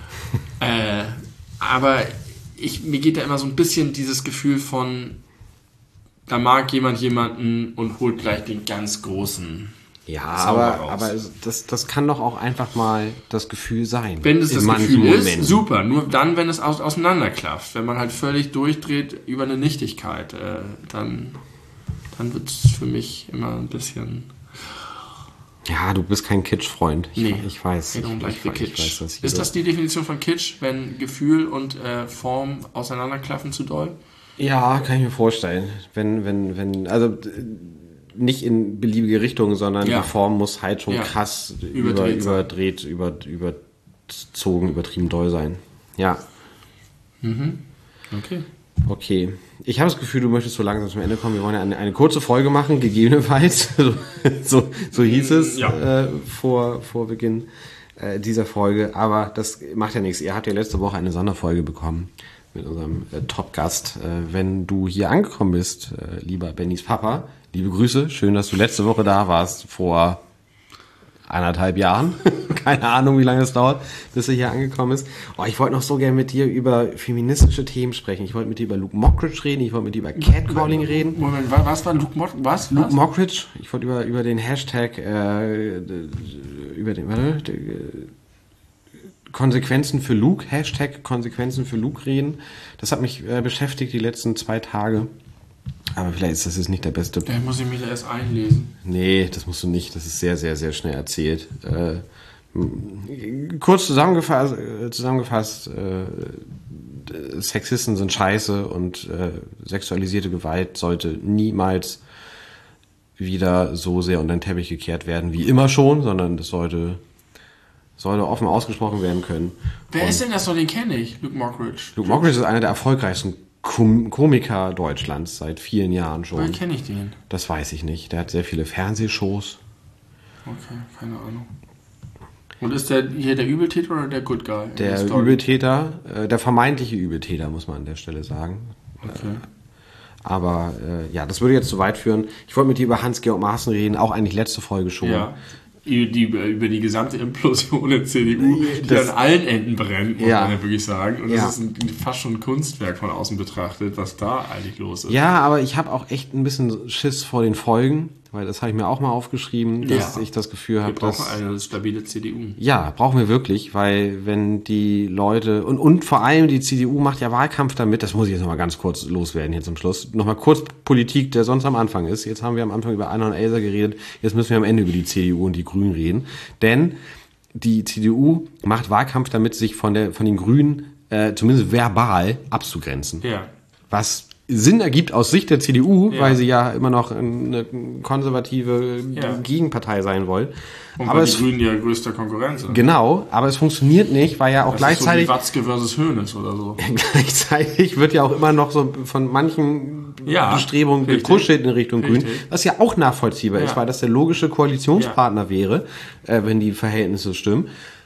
Aber mir geht da immer so ein bisschen dieses Gefühl von, da mag jemand jemanden und holt gleich den ganz großen Zauber raus. Aber das kann doch auch einfach mal das Gefühl sein. Wenn es das Gefühl ist, super. Nur dann, wenn es auseinanderklafft. Wenn man halt völlig durchdreht über eine Nichtigkeit, dann wird es für mich immer ein bisschen... Ja, du bist kein Kitsch-Freund. Ich weiß. Ich weiß das. Ist das die Definition von Kitsch, wenn Gefühl und Form auseinanderklaffen zu doll? Ja, kann ich mir vorstellen. Also nicht in beliebige Richtungen, sondern die Form muss halt schon krass überdreht, überzogen, übertrieben doll sein. Ja. Mhm. Okay. Ich habe das Gefühl, du möchtest so langsam zum Ende kommen. Wir wollen ja eine kurze Folge machen, gegebenenfalls. so hieß es vor Beginn dieser Folge. Aber das macht ja nichts. Ihr habt ja letzte Woche eine Sonderfolge bekommen mit unserem Top-Gast. Wenn du hier angekommen bist, lieber Bennys Papa, liebe Grüße. Schön, dass du letzte Woche da warst, vor 1,5 Jahren. Keine Ahnung, wie lange es dauert, bis er hier angekommen ist. Oh, ich wollte noch so gerne mit dir über feministische Themen sprechen. Ich wollte mit dir über Luke Mockridge reden. Ich wollte mit dir über Catcalling reden. Moment, was war Luke Mockridge? Was? Luke Mockridge. Ich wollte über den Hashtag, Konsequenzen für Luke, Hashtag Konsequenzen für Luke reden. Das hat mich beschäftigt die letzten 2 Tage. Aber vielleicht ist das jetzt nicht der beste... Da muss ich mich da erst einlesen. Nee, das musst du nicht. Das ist sehr, sehr, sehr schnell erzählt. Kurz zusammengefasst, Sexisten sind scheiße und sexualisierte Gewalt sollte niemals wieder so sehr unter den Teppich gekehrt werden wie immer schon, sondern das sollte offen ausgesprochen werden können. Wer ist denn das noch? Den kenne ich, Luke Mockridge. Luke Mockridge ist einer der erfolgreichsten Komiker Deutschlands seit vielen Jahren schon. Woher kenne ich den? Das weiß ich nicht. Der hat sehr viele Fernsehshows. Okay, keine Ahnung. Und ist der hier der Übeltäter oder der Good Guy? Der Übeltäter, der vermeintliche Übeltäter, muss man an der Stelle sagen. Okay. Aber das würde jetzt zu weit führen. Ich wollte mit dir über Hans-Georg Maaßen reden, auch eigentlich letzte Folge schon. Ja. Über die gesamte Implosion der CDU, die an allen Enden brennt, muss man ja wirklich sagen. Und das ist fast schon ein Kunstwerk von außen betrachtet, was da eigentlich los ist. Ja, aber ich habe auch echt ein bisschen Schiss vor den Folgen, weil das habe ich mir auch mal aufgeschrieben, dass ich das Gefühl habe, dass... Wir brauchen eine stabile CDU. Ja, brauchen wir wirklich, weil wenn die Leute... Und vor allem die CDU macht ja Wahlkampf damit, das muss ich jetzt nochmal ganz kurz loswerden hier zum Schluss, nochmal kurz Politik, der sonst am Anfang ist. Jetzt haben wir am Anfang über Anna und Elsa geredet, jetzt müssen wir am Ende über die CDU und die Grünen reden. Denn die CDU macht Wahlkampf damit, sich von den Grünen zumindest verbal abzugrenzen. Ja. Was Sinn ergibt aus Sicht der CDU, weil sie ja immer noch eine konservative Gegenpartei sein wollen. Und aber die Grünen ja größter Konkurrenz sind. Genau, aber es funktioniert nicht, weil ja auch das gleichzeitig... Ist so wie Watzke versus Hoeneß oder so. Gleichzeitig wird ja auch immer noch so von manchen Bestrebungen gekuschelt in Richtung Grün, was ja auch nachvollziehbar ist, weil das der logische Koalitionspartner wäre, wenn die Verhältnisse stimmen.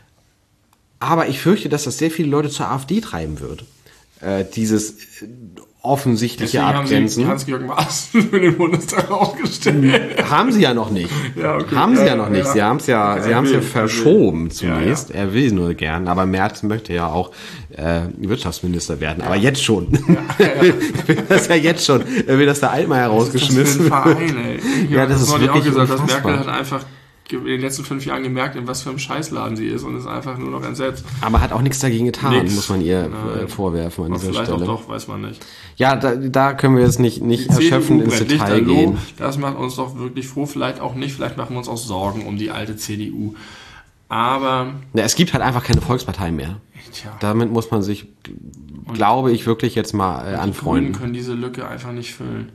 Aber ich fürchte, dass das sehr viele Leute zur AfD treiben wird. Dieses offensichtliche Deswegen Abgrenzen. Haben sie Hans-Georg Maaßen für den Bundestag aufgestellt. Haben sie ja noch nicht. Ja, okay. Haben sie ja noch nicht. Sie haben es ja verschoben zunächst. Ja. Er will nur gern, aber Merz möchte ja auch Wirtschaftsminister werden. Ja. Aber jetzt schon. Ich will das ja jetzt schon. Er will, dass der Altmaier rausgeschmissen wird. Verein, ey. Das ist wirklich auch gesagt, dass unfassbar. Merkel hat einfach in den letzten 5 Jahren gemerkt, in was für einem Scheißladen sie ist und ist einfach nur noch entsetzt. Aber hat auch nichts dagegen getan, muss man ihr vorwerfen an dieser vielleicht Stelle. Vielleicht auch doch, weiß man nicht. Ja, da können wir jetzt nicht erschöpfend ins Detail gehen. Das macht uns doch wirklich froh, vielleicht auch nicht, vielleicht machen wir uns auch Sorgen um die alte CDU. Aber... Ja, es gibt halt einfach keine Volkspartei mehr. Tja. Damit muss man sich, glaube ich, wirklich jetzt mal anfreunden. Die Grünen können diese Lücke einfach nicht füllen.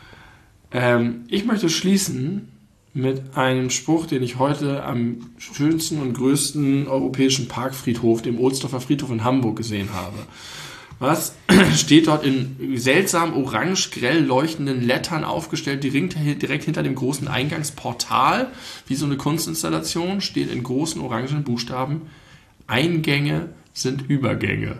Ich möchte schließen mit einem Spruch, den ich heute am schönsten und größten europäischen Parkfriedhof, dem Ohlsdorfer Friedhof in Hamburg, gesehen habe. Was steht dort in seltsam orange-grell leuchtenden Lettern aufgestellt, direkt hinter dem großen Eingangsportal, wie so eine Kunstinstallation, steht in großen orangen Buchstaben: Eingänge sind Übergänge.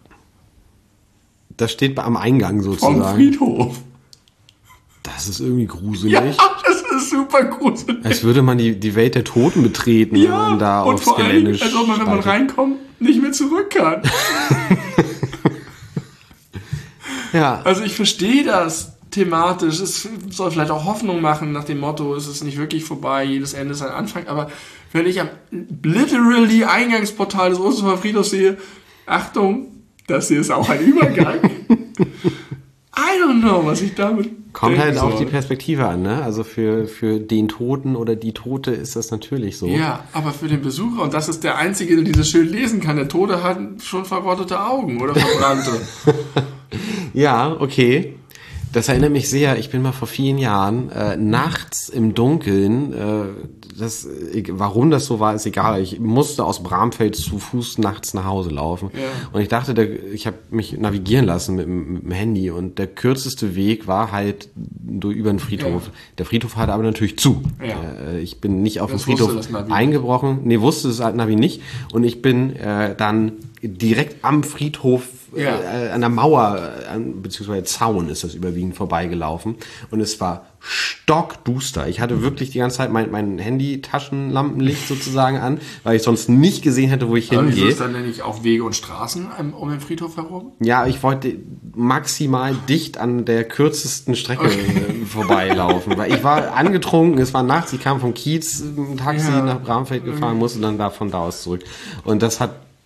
Das steht am Eingang sozusagen. Vom Friedhof. Das ist irgendwie gruselig. Ja, das ist super gruselig. Als würde man die Welt der Toten betreten, wenn man da aufs Gelände als ob man, wenn man reinkommt, nicht mehr zurück kann. Ja. Also ich verstehe das thematisch. Es soll vielleicht auch Hoffnung machen nach dem Motto, es ist nicht wirklich vorbei, jedes Ende ist ein Anfang. Aber wenn ich am literally Eingangsportal des Ohlsdorfer Friedhofs sehe, Achtung, das hier ist auch ein Übergang. I don't know, was ich damit kommt halt auf die Perspektive an, ne? Also für den Toten oder die Tote ist das natürlich so. Ja, aber für den Besucher, und das ist der Einzige, der dieses Schild lesen kann, der Tote hat schon verrottete Augen oder verbrannte. Ja, okay. Das erinnert mich sehr, ich bin mal vor vielen Jahren nachts im Dunkeln, warum das so war, ist egal. Ich musste aus Bramfeld zu Fuß nachts nach Hause laufen. Ja. Und ich dachte, ich habe mich navigieren lassen mit dem Handy und der kürzeste Weg war halt über den Friedhof. Ja. Der Friedhof hatte aber natürlich zu. Ja. Ich bin nicht auf den Friedhof eingebrochen. Nee, wusste das Navi nicht. Und ich bin dann direkt am Friedhof an der Mauer, beziehungsweise Zaun ist das überwiegend vorbeigelaufen. Und es war stockduster. Ich hatte wirklich die ganze Zeit mein Handy-Taschenlampenlicht sozusagen an, weil ich sonst nicht gesehen hätte, wo ich hingehe. Aber wieso ist dann denn nicht auch Wege und Straßen um den Friedhof herum? Ja, ich wollte maximal dicht an der kürzesten Strecke vorbeilaufen, weil ich war angetrunken, es war nachts, ich kam vom Kiez, ein Taxi nach Bramfeld gefahren, musste dann von da aus zurück. Und das hat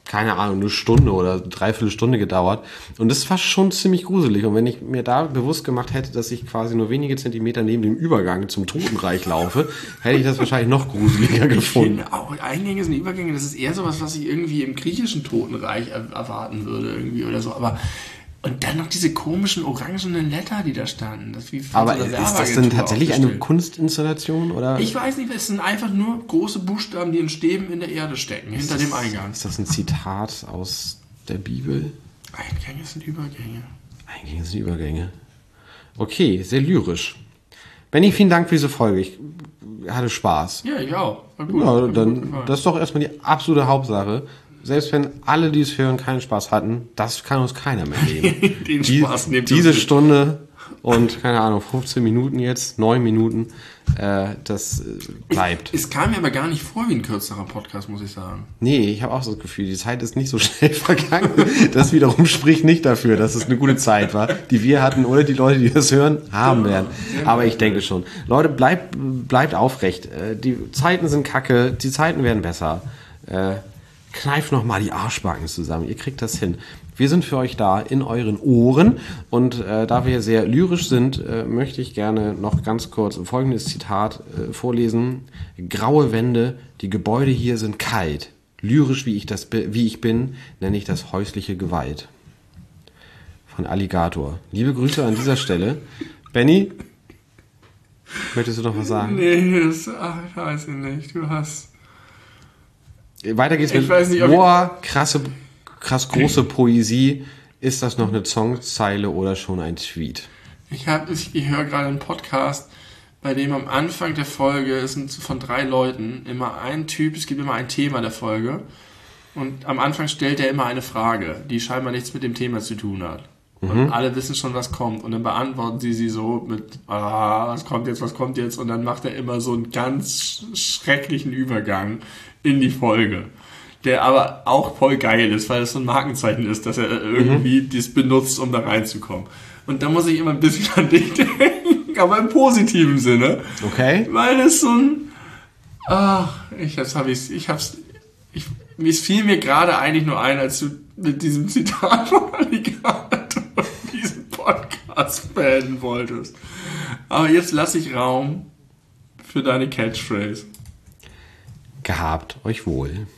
keine Ahnung, eine Stunde oder 3/4 Stunde gedauert. Und das war schon ziemlich gruselig. Und wenn ich mir da bewusst gemacht hätte, dass ich quasi nur wenige Zentimeter neben dem Übergang zum Totenreich laufe, hätte ich das wahrscheinlich noch gruseliger gefunden. Ich finde auch, Eingänge sind Übergänge, das ist eher sowas, was ich irgendwie im griechischen Totenreich erwarten würde irgendwie oder so. Aber und dann noch diese komischen orangenen Letter, die da standen. Aber ist das denn tatsächlich eine Kunstinstallation? Oder? Ich weiß nicht, es sind einfach nur große Buchstaben, die in Stäben in der Erde stecken, hinter dem Eingang. Ist das ein Zitat aus der Bibel? Eingänge sind Übergänge. Eingänge sind Übergänge. Okay, sehr lyrisch. Benni, vielen Dank für diese Folge. Ich hatte Spaß. Ja, ich auch. War gut. Ja, dann, das ist doch erstmal die absolute Hauptsache. Selbst wenn alle, die es hören, keinen Spaß hatten, das kann uns keiner mehr nehmen. Spaß nehmen diese Stunde und, keine Ahnung, 15 Minuten jetzt, 9 Minuten, das bleibt. Es kam mir aber gar nicht vor wie ein kürzerer Podcast, muss ich sagen. Nee, ich habe auch so das Gefühl, die Zeit ist nicht so schnell vergangen. Das wiederum spricht nicht dafür, dass es eine gute Zeit war, die wir hatten oder die Leute, die das hören, haben werden. Aber ich denke schon. Leute, bleibt aufrecht. Die Zeiten sind kacke, die Zeiten werden besser. Kneift noch mal die Arschbacken zusammen. Ihr kriegt das hin. Wir sind für euch da in euren Ohren. Und da wir sehr lyrisch sind, möchte ich gerne noch ganz kurz folgendes Zitat vorlesen. Graue Wände, die Gebäude hier sind kalt. Lyrisch, wie ich bin, nenne ich das häusliche Gewalt. Von Alligator. Liebe Grüße an dieser Stelle. Benni, möchtest du noch was sagen? Nee, ich weiß ich nicht. Du hast... Weiter geht's mit krass große Poesie. Ist das noch eine Songzeile oder schon ein Tweet? Ich höre gerade einen Podcast, bei dem am Anfang der Folge, es sind von 3 Leuten, immer ein Typ, es gibt immer ein Thema der Folge und am Anfang stellt er immer eine Frage, die scheinbar nichts mit dem Thema zu tun hat. Und alle wissen schon, was kommt. Und dann beantworten sie so mit, was kommt jetzt? Und dann macht er immer so einen ganz schrecklichen Übergang in die Folge. Der aber auch voll geil ist, weil es so ein Markenzeichen ist, dass er irgendwie das benutzt, um da reinzukommen. Und da muss ich immer ein bisschen an dich denken, aber im positiven Sinne. Okay. Weil es so ein, mir fiel mir gerade eigentlich nur ein, als du mit diesem Zitat von Alligator diesen Podcast beenden wolltest. Aber jetzt lasse ich Raum für deine Catchphrase. Gehabt euch wohl.